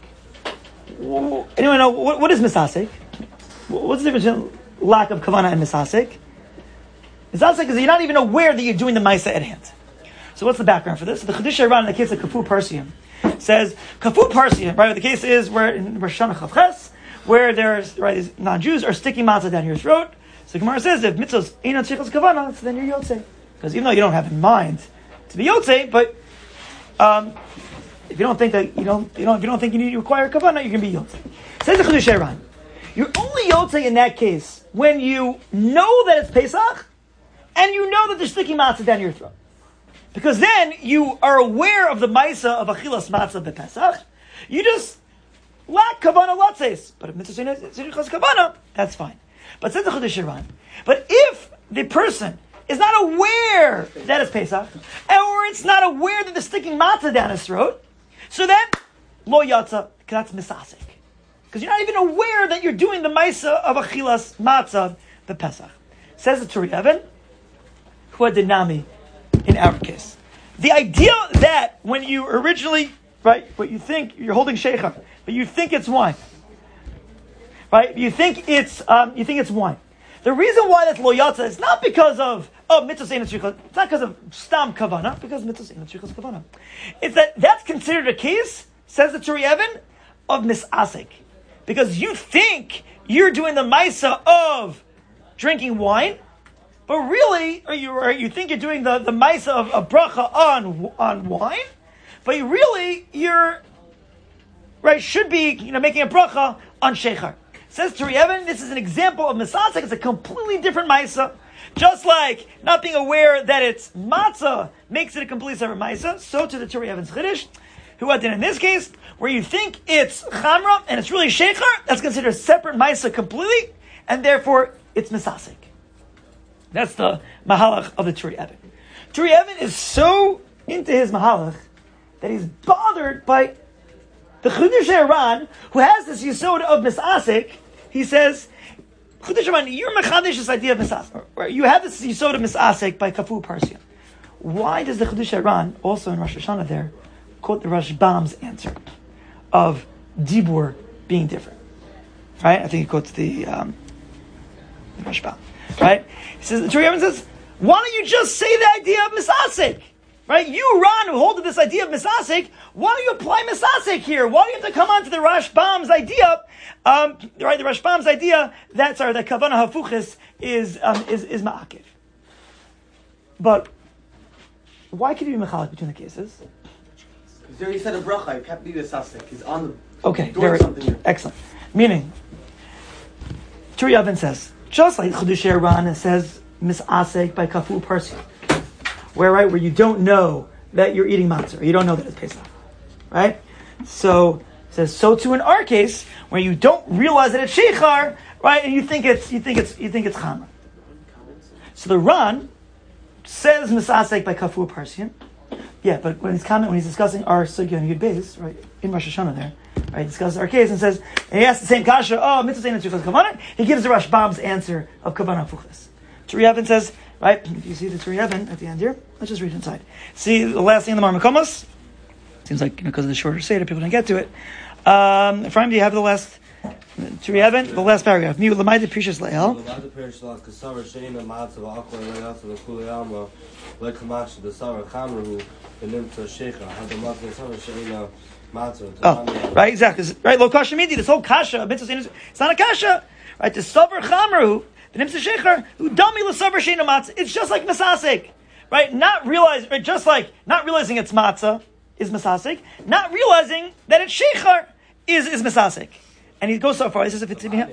Anyone know what, what is misasek? What's the difference between lack of kavana and misasek? Misasek is you're not even aware that you're doing the Maisa at hand. So what's the background for this? So the Chiddushei Aran in the case of Kafu Persian says Kafu Persian, right? The case is where in Rosh Hashanah Chavches, where there's right these non-Jews are sticking matzah down your throat. So the Gemara says if mitzvahs eino tzrichas kavana, so then you're yotzei. Because even though you don't have in mind to be yotzei, but um, if you don't think that you don't, you don't, if you don't think you need to require kavana, you can be yotzei. Says the Chiddushei Aran, you're only yotzei in that case when you know that it's Pesach and you know that they're sticking matzah down your throat. Because then you are aware of the Maisa of Achilas Matzah B'Pesach. You just lack Kavana Latzes. But if Mitzvah Tzrichas Kavana, that's fine. But says the Chiddushei Aran, but if the person is not aware that it's Pesach, or it's not aware that they're sticking matzah down his throat, so then, Lo Yatza, that's Misasek. Because you're not even aware that you're doing the Maisa of Achilas Matzah B'Pesach. Says the Turei Even, Huadinami, in our case. The idea that when you originally, right, what you think, you're holding sheikhar, but you think it's wine, right? You think it's, um, you think it's wine. The reason why that's lo yatza is not because of, oh, mitzvah eino tzrichas, it's not because of stam kavana, because mitzvah eino tzrichas kavana. It's that that's considered a case, says the Turei Even, of misasek. Because you think you're doing the maisa of drinking wine, but really, or you, or you think you're doing the, the maisa of a bracha on on wine, but you really, you're, right, should be, you know, making a bracha on sheikhar. Says Turei Even, this is an example of misasek. It's a completely different maisa. Just like not being aware that it's matzah makes it a completely separate maisa, so to the Turei Even's chiddush, who had in this case, where you think it's chamra and it's really sheikhar, that's considered a separate maisa completely, and therefore it's misasek. That's the mahalach of the Turei Even. Turei Even is so into his mahalach that he's bothered by the Chiddushei Aran, who has this yisod of misasek. He says, Chiddushei Aran, you're mechadish this idea of misasek. Right? You have this yisod of misasek by Kafu Persian. Why does the Chiddushei Aran, also in Rosh Hashanah there, quote the Rashbam's answer of Dibur being different? Right? I think he quotes the, um, the Rashbam. Right? He says, the Turei Even says, why don't you just say the idea of misasek? Right? You, Ron, who hold to this idea of misasek, why don't you apply misasek here? Why do you have to come on to the Rashbam's idea, um, right, the Rashbam's idea that, sorry, that Kavana Hafuchis is, um, is, is ma'akiv. But, why could you be mechalik between the cases? Because there he said a bracha, he can't be misasek. He's on the, okay, doing very, something here. Excellent. Meaning, Turei Even says, just like Chiddushei Aran, it says misasek by Kafu Persian, where right where you don't know that you're eating matzah, or you don't know that it's Pesach, right? So it says so too in our case, where you don't realize that it's sheikhar, right, and you think it's you think it's you think it's chamra. So the Ran says misasek by Kafu Persian, Yeah, but when he's comment, when he's discussing our sugya and Yud Beis, right, in Rosh Hashanah there, right, he discusses our case and says, and he asks the same kasha, oh, mitzvah seina tzrichos kavana, he gives the Rashbam's answer of kavana fuchas. Turi Even says, right, you see the Turi Even at the end here? Let's just read inside. See the last thing in the Marmakomos? Seems like, you know, because of the shorter Seder, people didn't get to it. Um, Ephraim, do you have the last, Turi Even, the last paragraph? Mi l'mayde precious le'el. L'mayde precious le'el, k'savar she'ina ma'atza v'akwa le'yatza v'kuli alma, le'kamash de'savar chamruhu, v'nimtza shecha, hadamat le'savar she'ina ma'atza. Oh, right, exactly. Right, lo kasha midi, this whole kasha, it's not a kasha. Right, the savar chamruhu, v'nimtza shecha, udami l'savar she'ina matzah. It's just like masasik. Right, not realize, right, just like not realizing it's matzah is masasik, not realizing that it's shechar is, is masasik. And he goes so far, he says if it's in here.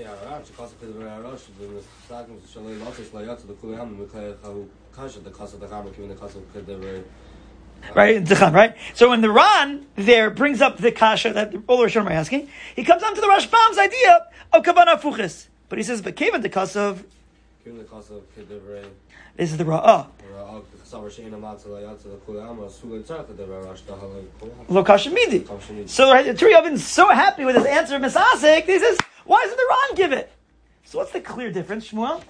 Right, right? So when the Ran there brings up the kasha that all the Rishonim are asking, he comes on to the Rashbam's idea of kavana fuchis. But he says, but kevan the kasav. This is the Ra'ah. Lo kasha midi. So right, the Turi Even's so happy with his answer of Misasik, he says, why doesn't the Ran give it? So what's the clear difference, Shmuel?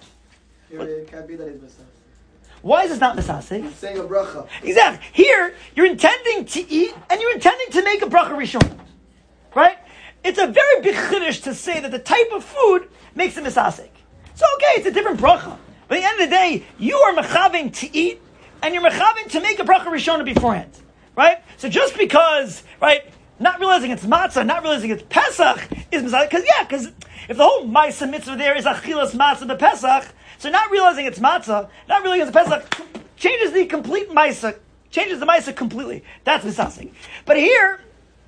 It can't be that he's Misasik. Why is this not Misasik? He's saying a bracha. Exactly. Here, you're intending to eat, and you're intending to make a bracha rishon. Right? It's a very big chiddush to say that the type of food makes it Misasik. So okay, it's a different bracha. But at the end of the day, you are mechaving to eat, and you're mechaving to make a bracha rishona beforehand, right? So just because, right, not realizing it's matzah, not realizing it's Pesach is Pesach, because yeah, because if the whole Maisa mitzvah there is achilas matzah the Pesach, so not realizing it's matzah, not realizing it's Pesach, changes the complete Maisa, changes the Maisa completely. That's misasik. But here,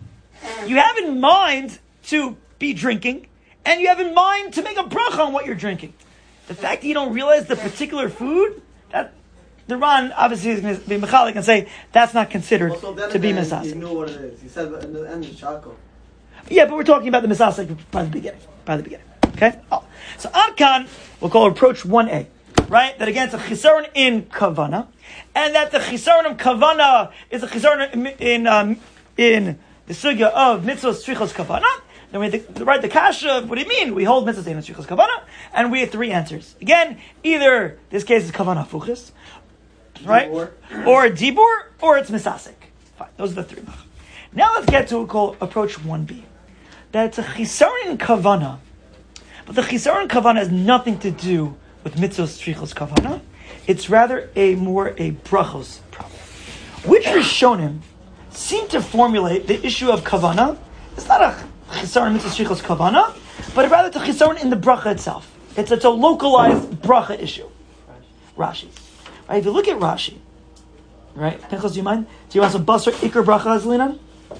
you have in mind to be drinking, and you have in mind to make a bracha on what you're drinking. The fact that you don't realize the particular food, that the Ran obviously is going to be mechalik and say that's not considered also, to be again, misasik. He knew what it is. He said in the end of Shako. Yeah, but we're talking about the misasik by the beginning. By the beginning. Okay? Oh. So Adkan, we'll call approach one A. Right? That again, it's a chisaron in kavana. And that the chisaron of kavana is a chisaron in, in, um, in the sugya of mitzvos tzrichos kavana. Then we have the, right, the kasha, what do you mean? We hold mitzvah and tzrichos kavana, and we have three answers. Again, either this case is kavana fuchis, right? Dibur. Or dibur, or it's misasik. Fine, those are the three. Now let's get to what we call approach one B. That it's a chisaron kavana, but the chisaron kavana has nothing to do with mitzvos tzrichos kavana. It's rather a more a brachos problem. Which Rishonim seem to formulate the issue of kavana. It's not a chisaron mitzvah tzrichos kavana, but rather it's a chisaron in the bracha itself. It's, it's a localized bracha issue. Rashi. Right, if you look at Rashi, right, Pinchas, do you mind? Do you want some basar ikar bracha azlinan?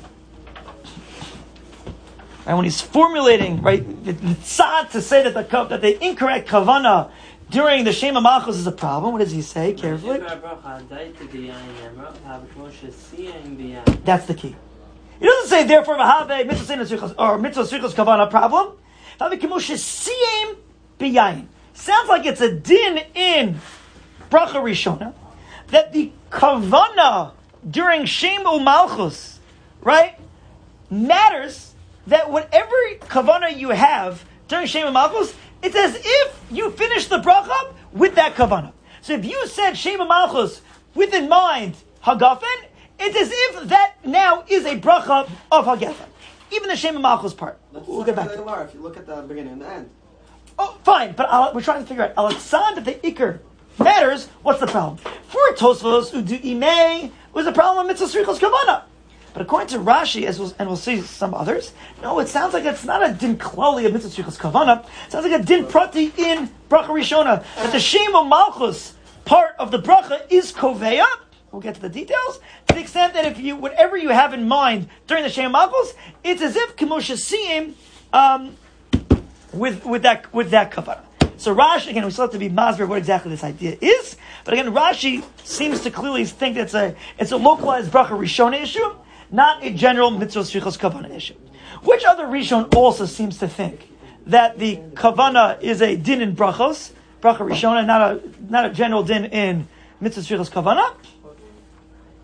Right, when he's formulating, right, the tzad to say that the that the incorrect kavana during the Shema Malchus is a problem. What does he say? Carefully. That's the key. He doesn't say, therefore, v'have mitzvah or mitzvah tzrichos kavana problem. Sounds like it's a din in bracha rishona that the kavana during Shema Malchus, right, matters. That whatever kavana you have during Shema Malchus, it's as if you finish the bracha with that kavana. So if you said Shema Malchus with in mind Hagafen, it's as if that now is a bracha of Hagafen. Even the Shema Malchus part. Let's we'll get back to it. If you look at the beginning and the end. Oh, fine, but I'll, we're trying to figure out. Alexander the Iker matters. What's the problem? For Tosfos Udu Imei was a problem with Mitzvah Tzrichos Kavana. But according to Rashi, as we'll, and we'll see some others, no, it sounds like it's not a din klali of mitzvah tzrichos kavana. It sounds like a din prati in bracha rishona. That the Shema Malchus part of the bracha is koveya. We'll get to the details. To the extent that if you, whatever you have in mind during the Shema Malchus, it's as if k'moshe siyim um with with that with that kavana. So Rashi, again, we still have to be masber what exactly this idea is. But again, Rashi seems to clearly think that it's a it's a localized bracha rishona issue. Not a general mitzvah tzrichos kavana issue. Which other Rishon also seems to think that the kavana is a din in brachos, bracha rishona, not a not a general din in mitzvah tzrichos kavana?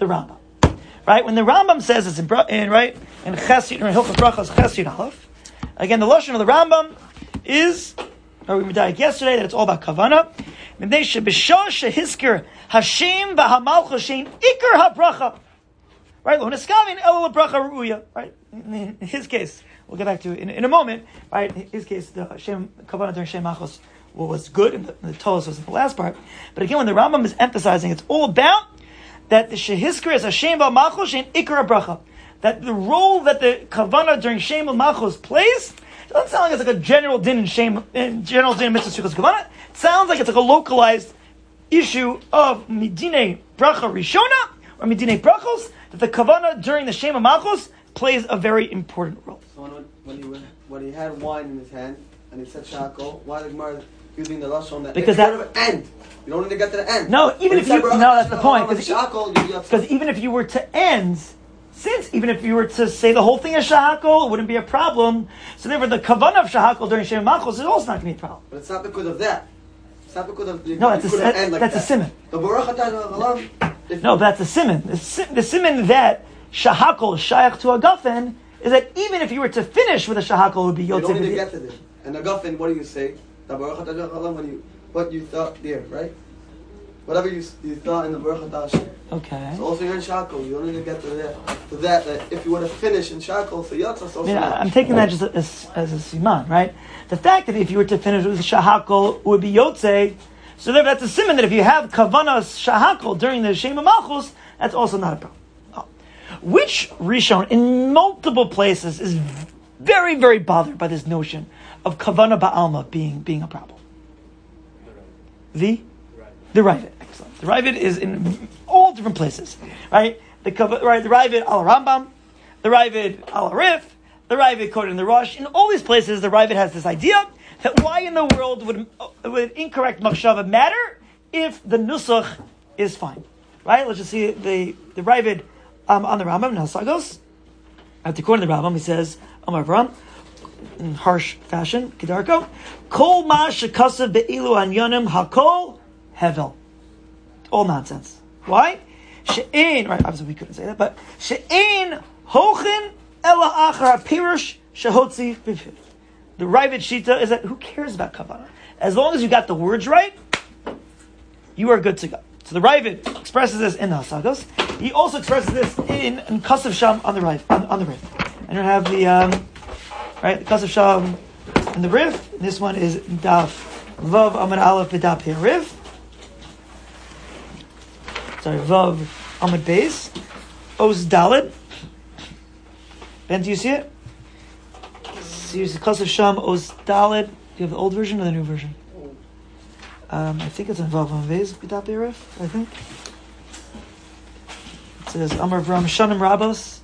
the Rambam. Right? When the Rambam says it's in, in right, in Chesed, or in Hilchos Brachos, Chesed Aleph, again, the Lashon of the Rambam is, or we died yesterday, that it's all about Kavanah. Mipnei shebishah shehisker Hashem v'hamalchus shein ikar habracha. Right? Lo neskavin elo lebracha ru'uya. Right? In his case, we'll get back to it in, in a moment. Right? In his case, the Hashem Kavanah during Shem Machos was good, and the, the Tolos was in the last part. But again, when the Rambam is emphasizing, it's all about that the shehisker is Hashem v'hamalchus shein ikar habracha. That the role that the Kavanah during Shem Machos plays, it doesn't sound like it's like a general din in Shem, in general din in Mitzvah Sukkos Kavanah. It sounds like it's like a localized issue of Midinei Bracha Rishona, or Midinei Brachos, that the Kavanah during the Shem Machos plays a very important role. So when, when, he, when he had wine in his hand, and he said shakol, why the Gemara using the Lashon that because it's that sort of end. You don't need to get to the end. No, even if you, no, that's the point. Because Because even if you were to end, since even if you were to say the whole thing is shahakol, it wouldn't be a problem. So therefore, the kavanah of shahakol during Shem Machos is also not going to be a problem. But it's not because of that. It's not because of the. No, that's a, that, like that's that. a simon. The Baruch Atah Alam. No, that's a simon. The, sim, the simon that shahakol shayach to a gafen is that even if you were to finish with a shahakol, it would be You yotzei. don't need to get to this. And the gafen, what do you say? The Baruch Atah Alam. When you what you thought there, right? Whatever you you thought in the Baruch Atah Hashem. Okay. So also you're in shakol. You don't need to get to that. To that, that if you were to finish in shakol, so yotza. So I mean, I, I'm taking that just as, as a siman, right? The fact that if you were to finish with shahakol, it would be yotzei. So therefore, that's a simon that if you have kavanas shahakol during the Shem Malchus, that's also not a problem. Oh. Which Rishon in multiple places is very, very bothered by this notion of kavana ba'alma being being a problem. The the Ravid, excellent. The Ravid is in all different places, right? The right, the Ravid al Rambam, the Ravid al Rif, the Ravid quoted in the Rosh. In all these places, the Ravid has this idea that why in the world would would incorrect machshava matter if the nusach is fine, right? Let's just see the the Ravid um, on the Rambam now. Sagos at the corner of the Rambam, he says, Amar Avram, in harsh fashion, Kedarko, Kol ma shekasav be'ilu anyanim hakol hevel. All nonsense. Why? She'ein, right, obviously we couldn't say that, but She'ein hochin ela achar pirush shehotzi b'fiv. The Ravid Shita is that who cares about Kavanah? As long as you got the words right, you are good to go. So the Ravid expresses this in the Hasagos. He also expresses this in, in Kasav Sham on the right, on, on the Rif. And you have the um, right, the Kasav Sham and the Rif. This one is Daf Vav Amud Aleph B'Daf He Rif. Sorry, Vav Amud Beis Oz Daled. Ben, do you see it? So you see Kasav Sham Oz Daled. Do you have the old version or the new version? Um, I think it's in Vav Amud Beis B'Daf He Rif. I think it says Amar Avram Shanim Rabos.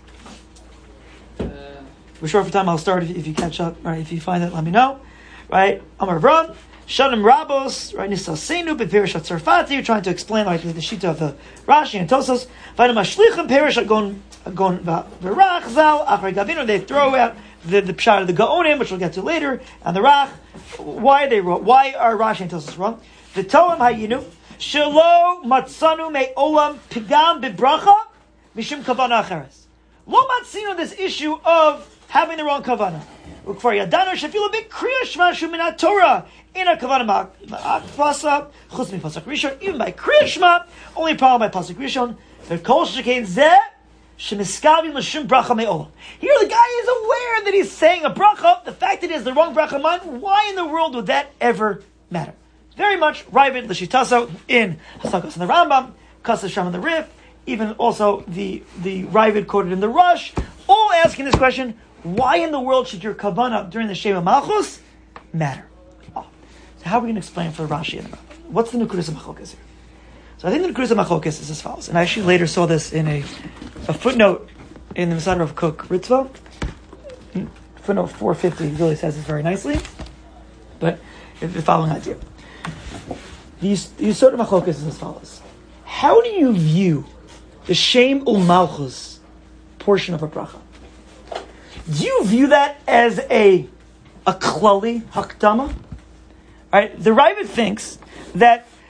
We're short for time. I'll start if, if you catch up. Right? If you find it, let me know. Right? Amar Avram Shanim Rabos. Right? Nisasenu b'Perishat Tzarfati. You're trying to explain like the shita of the Rashi and Tosos. Vayna Mashlichim Perishat Gon Gon V'Rach Zal Achrei Gavinu. They throw out the the pshat of the Gaonim, which we'll get to later, and the Rach. Why are they wrong? Why are Rashi and Tosos wrong? The Toam Hayinu Shelo Matzanu Me Olam Pigam Bibracha Mishum Kavana Acheres. Lo Matzinu, this issue of having the wrong kavana. Ukvar yadanu shefilu b'kriya shema shu min Torah in a kavana ma'akvasa chutz mi pasuk rishon. Even by kriya shema, only problem by pasuk rishon. The kol shekein zeh shemiskavim l'shum bracha me'olam. Here the guy is aware that he's saying a bracha. The fact that he has the wrong bracha man, why in the world would that ever matter? Very much Ravid l'shitaso in Hasagos and the Rambam, Kasav Sham and the Rif, even also the the Ravid quoted in the Rush, all asking this question. Why in the world should your kavanah during the Shema Malchus matter? Oh. So how are we going to explain for Rashi and the Rambam? What's the Nukudas HaMachlokas here? So I think the Nukudas HaMachlokas is as follows. And I actually later saw this in a, a footnote in the Masada of Kook Ritzvah. Footnote four fifty really says this very nicely. But the following idea. The Yisod HaMachlokas is as follows. How do you view the Shem Ul Malchus portion of a bracha? Do you view that as a a klali hakdama? Right? The Ravid thinks that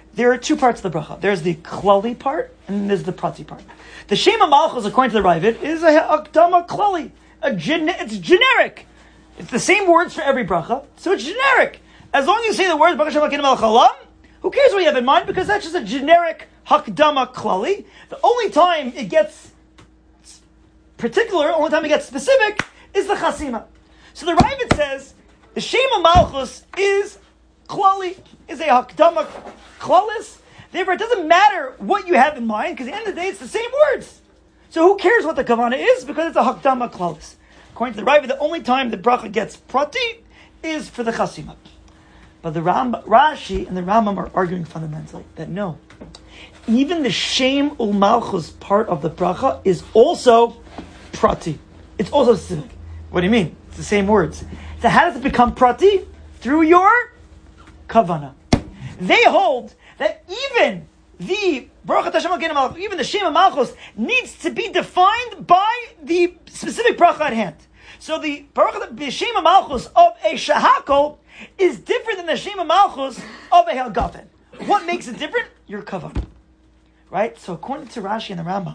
there are two parts of the bracha. There's the klali part, and there's the prati part. The Shema Malchus, according to the Ravid, is a akdama klali. A gen- it's generic. It's the same words for every bracha, so it's generic. As long as you say the words Baruch Hashem Elokeinu melech haolam, who cares what you have in mind? Because that's just a generic hakdama klali. The only time it gets particular, only time it gets specific, is the chasima. So the Ravid says the Shema Malchus is klali, is a hakdama klalis. Therefore, it doesn't matter what you have in mind, because at the end of the day, it's the same words. So who cares what the kavana is? Because it's a hakdama klalis. According to the Ravid, the only time the bracha gets prati is for the chasima. But the Ram, Rashi and the Rambam are arguing fundamentally that no, even the Shem ul Malchus part of the bracha is also prati. It's also specific. What do you mean? It's the same words. So how does it become prati? Through your kavana. They hold that even the Baruch Hashem Elokeinu melech haolam, even the Shem Malchus needs to be defined by the specific bracha at hand. So the Baruch the Shem Malchus of a shahakol is different than the Shem Malchus of a halgafen. What makes it different? Your kavanah, right? So according to Rashi and the Rambam,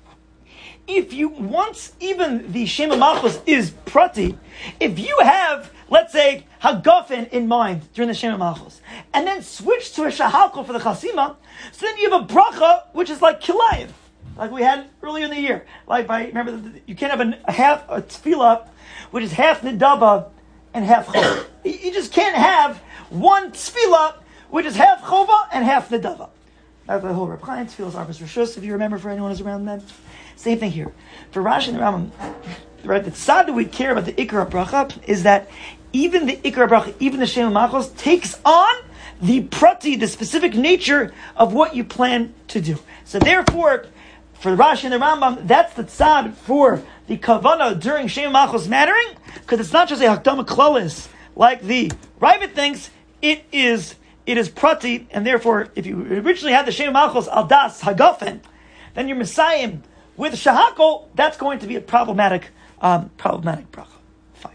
if you once even the Shem Malchus is prati, if you have, let's say, hagafen in mind during the Shem Malchus, and then switch to a shahakol for the chasima, so then you have a bracha which is like kilayim, like we had earlier in the year. Like by remember, you can't have a, a half a tefillah which is half nidaba and half chova. You just can't have one tefillah which is half chova and half nidaba. That's the whole Reb Chaim tefillahs arbus rishus. If you remember, for anyone who's around then. Same thing here. For Rashi and the Rambam, right, the tzad that we care about the Ikar bracha is that even the Ikar bracha, even the Shem Malchus, takes on the prati, the specific nature of what you plan to do. So therefore, for Rashi and the Rambam, that's the tzad for the kavanah during Shem Malchus mattering, because it's not just a hakdama klalis like the Ravid thinks. It is it is prati, and therefore, if you originally had the Shem Malchus al das hagafen, then your Messiah with shahakol, that's going to be a problematic, um, problematic bracha. Fine.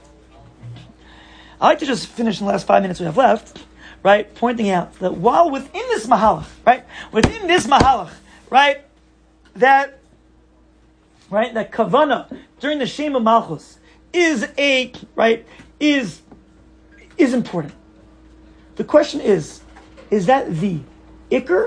I'd like to just finish in the last five minutes we have left, right, pointing out that while within this mahalach, right, within this mahalach, right, that, right, that kavana during the Shema Malchus is a, right, is, is important. The question is, is that the ikr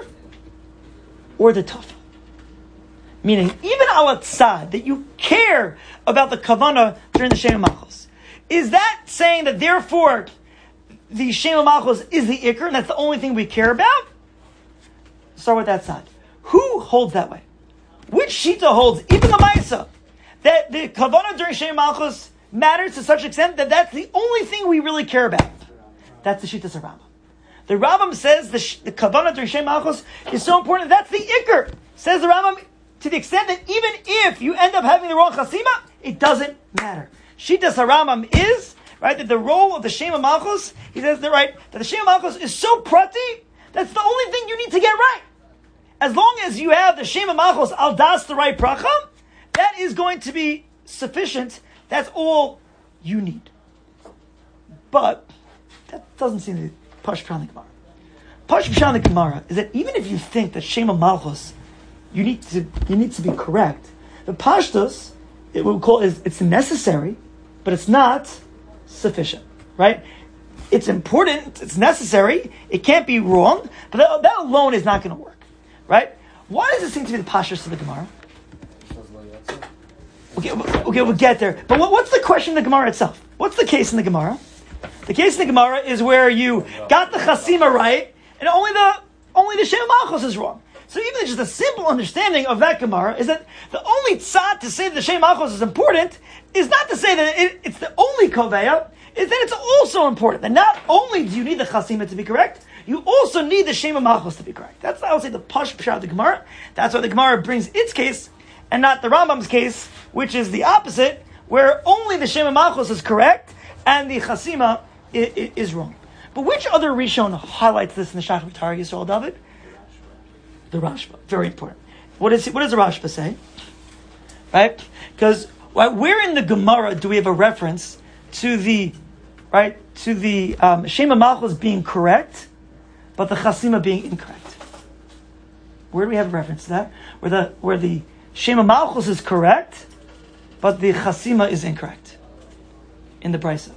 or the tafa? Meaning, even al tzad, that you care about the kavana during the Shema Malchus. Is that saying that therefore the Shema Malchus is the ikr and that's the only thing we care about? Start with that side. Who holds that way? Which shita holds, even the Maisa, that the kavana during Shema Malchus matters to such an extent that that's the only thing we really care about? That's the shita Rambam. The Rambam says the, sh- the kavana during Shema Malchus is so important that that's the ikr. Says the Rambam, to the extent that even if you end up having the wrong chasima, it doesn't matter. Shitas HaRambam is, right, that the role of the Shema Malchus, he says that, right, that the Shema Malchus is so prati, that's the only thing you need to get right. As long as you have the Shema Malchus al das the right bracha, that is going to be sufficient. That's all you need. But that doesn't seem to be Pash Pshat in the Gemara. Pash Pshat in the Gemara is that even if you think that Shema Malchus You need to you need to be correct. The pashtus, it will call is it's necessary, but it's not sufficient, right? It's important, it's necessary, it can't be wrong, but that, that alone is not going to work, right? Why does it seem to be the pashtus of the Gemara? Okay, okay, we'll get there. But what, what's the question in the Gemara itself? What's the case in the Gemara? The case in the Gemara is where you got the chasima right, and only the only the Shema Malchus is wrong. So even just a simple understanding of that Gemara is that the only tzad to say that the Shema Malchus is important is not to say that it, it's the only koveya, is that it's also important. That not only do you need the chasima to be correct, you also need the Shema Malchus to be correct. That's, I would say, the Pash Pshat of the Gemara. That's why the Gemara brings its case, and not the Rambam's case, which is the opposite, where only the Shema Malchus is correct, and the chasima is, is wrong. But which other Rishon highlights this in the Shach V'Tar Yisrael David? The Rashba, very important. What is what does the Rashba say? Right? Because right, where in the Gemara do we have a reference to the right to the um, Shema Malchus being correct but the chasima being incorrect. Where do we have a reference to that? Where the where the Shema Malchus is correct, but the chasima is incorrect. In the Brisa.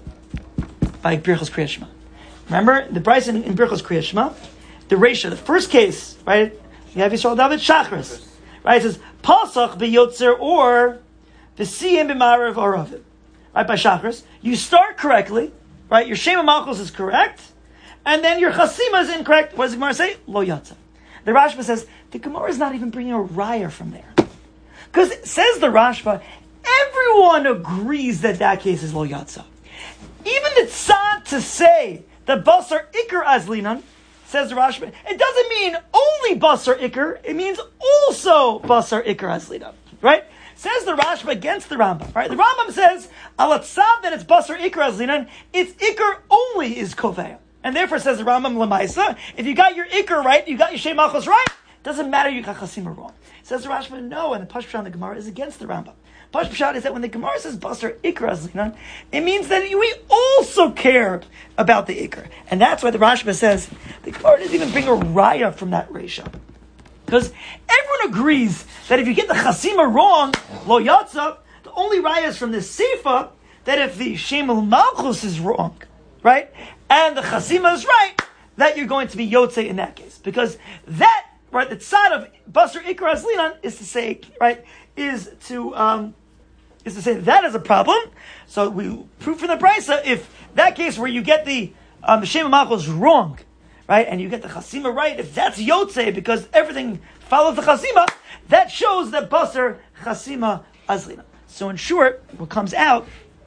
By Birchos Kriyat Shema. Remember, the Brisa in, in Birchos Kriyat Shema, the Reisha, the first case, right? You have Yisrael David Shachris. Right? It says, Pasach b'yotzer or v'siyim b'marav aravim. Right? By Shachris. You start correctly, right? Your Shema Malchus is correct, and then your chasima is incorrect. What does the Gemara say? Lo yatza. The Rashba says, the Gemara is not even bringing a raya from there. Because it says the Rashba, everyone agrees that that case is lo yatza. Even the tzad to say that basar ikar azlinan, says the Rashba, it doesn't mean only basar ikar, it means also basar ikar azlinan. Right? Says the Rashba against the Rambam. Right? The Rambam says, al tzad that it's basar ikar azlinan, its ikar only is koveya. And therefore, says the Rambam Lamaisa, if you got your Iker right, you got your Shem Malchus right, doesn't matter you got Chasima wrong. Says the Rashba, no, and the Pashpashat on the Gemara is against the Rambam. Pashpashat is that when the Gemara says Basar Iker Azlinan, it means that we also care about the Iker. And that's why the Rashba says, the Gemara doesn't even bring a raya from that ratio. Because everyone agrees that if you get the Chasima wrong, Lo Yatza, the only raya is from the Seifa, that if the Shem Malchus is wrong, right? And the chasima is right, that you're going to be yotze in that case. Because that, right, the tzad of Basar Ikar Azlinan is to say, right, is to, um, is to say that, that is a problem. So we prove from the Brisa, if that case where you get the, um, the Shem Malchus wrong, right, and you get the chasima right, if that's yotze because everything follows the chasima, that shows that Basar Chasima Azlinan. So in short, what comes out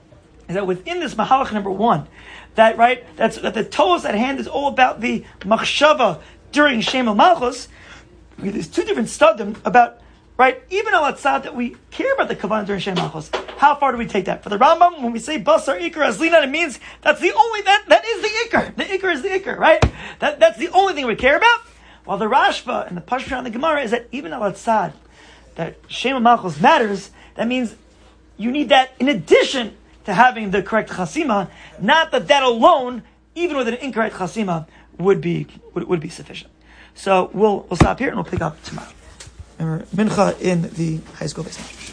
is that within this mahalach number one, that right, that's that the Toos at hand is all about the machshava during Shem Malchus. There's two different studim about right, even al atzad that we care about the kavanah during Shem Malchus. How far do we take that? For the Rambam, when we say basar ikar azlinan, it means that's the only that that is the ikar. The ikar is the ikar, right? That that's the only thing we care about. While the Rashba and the Pashpashat on the Gemara is that even al atzad that Shem Malchus matters. That means you need that in addition to having the correct chasima, not that that alone, even with an incorrect chasima, would be would, would be sufficient. So we'll we'll stop here and we'll pick up tomorrow. Remember, mincha in the high school basement.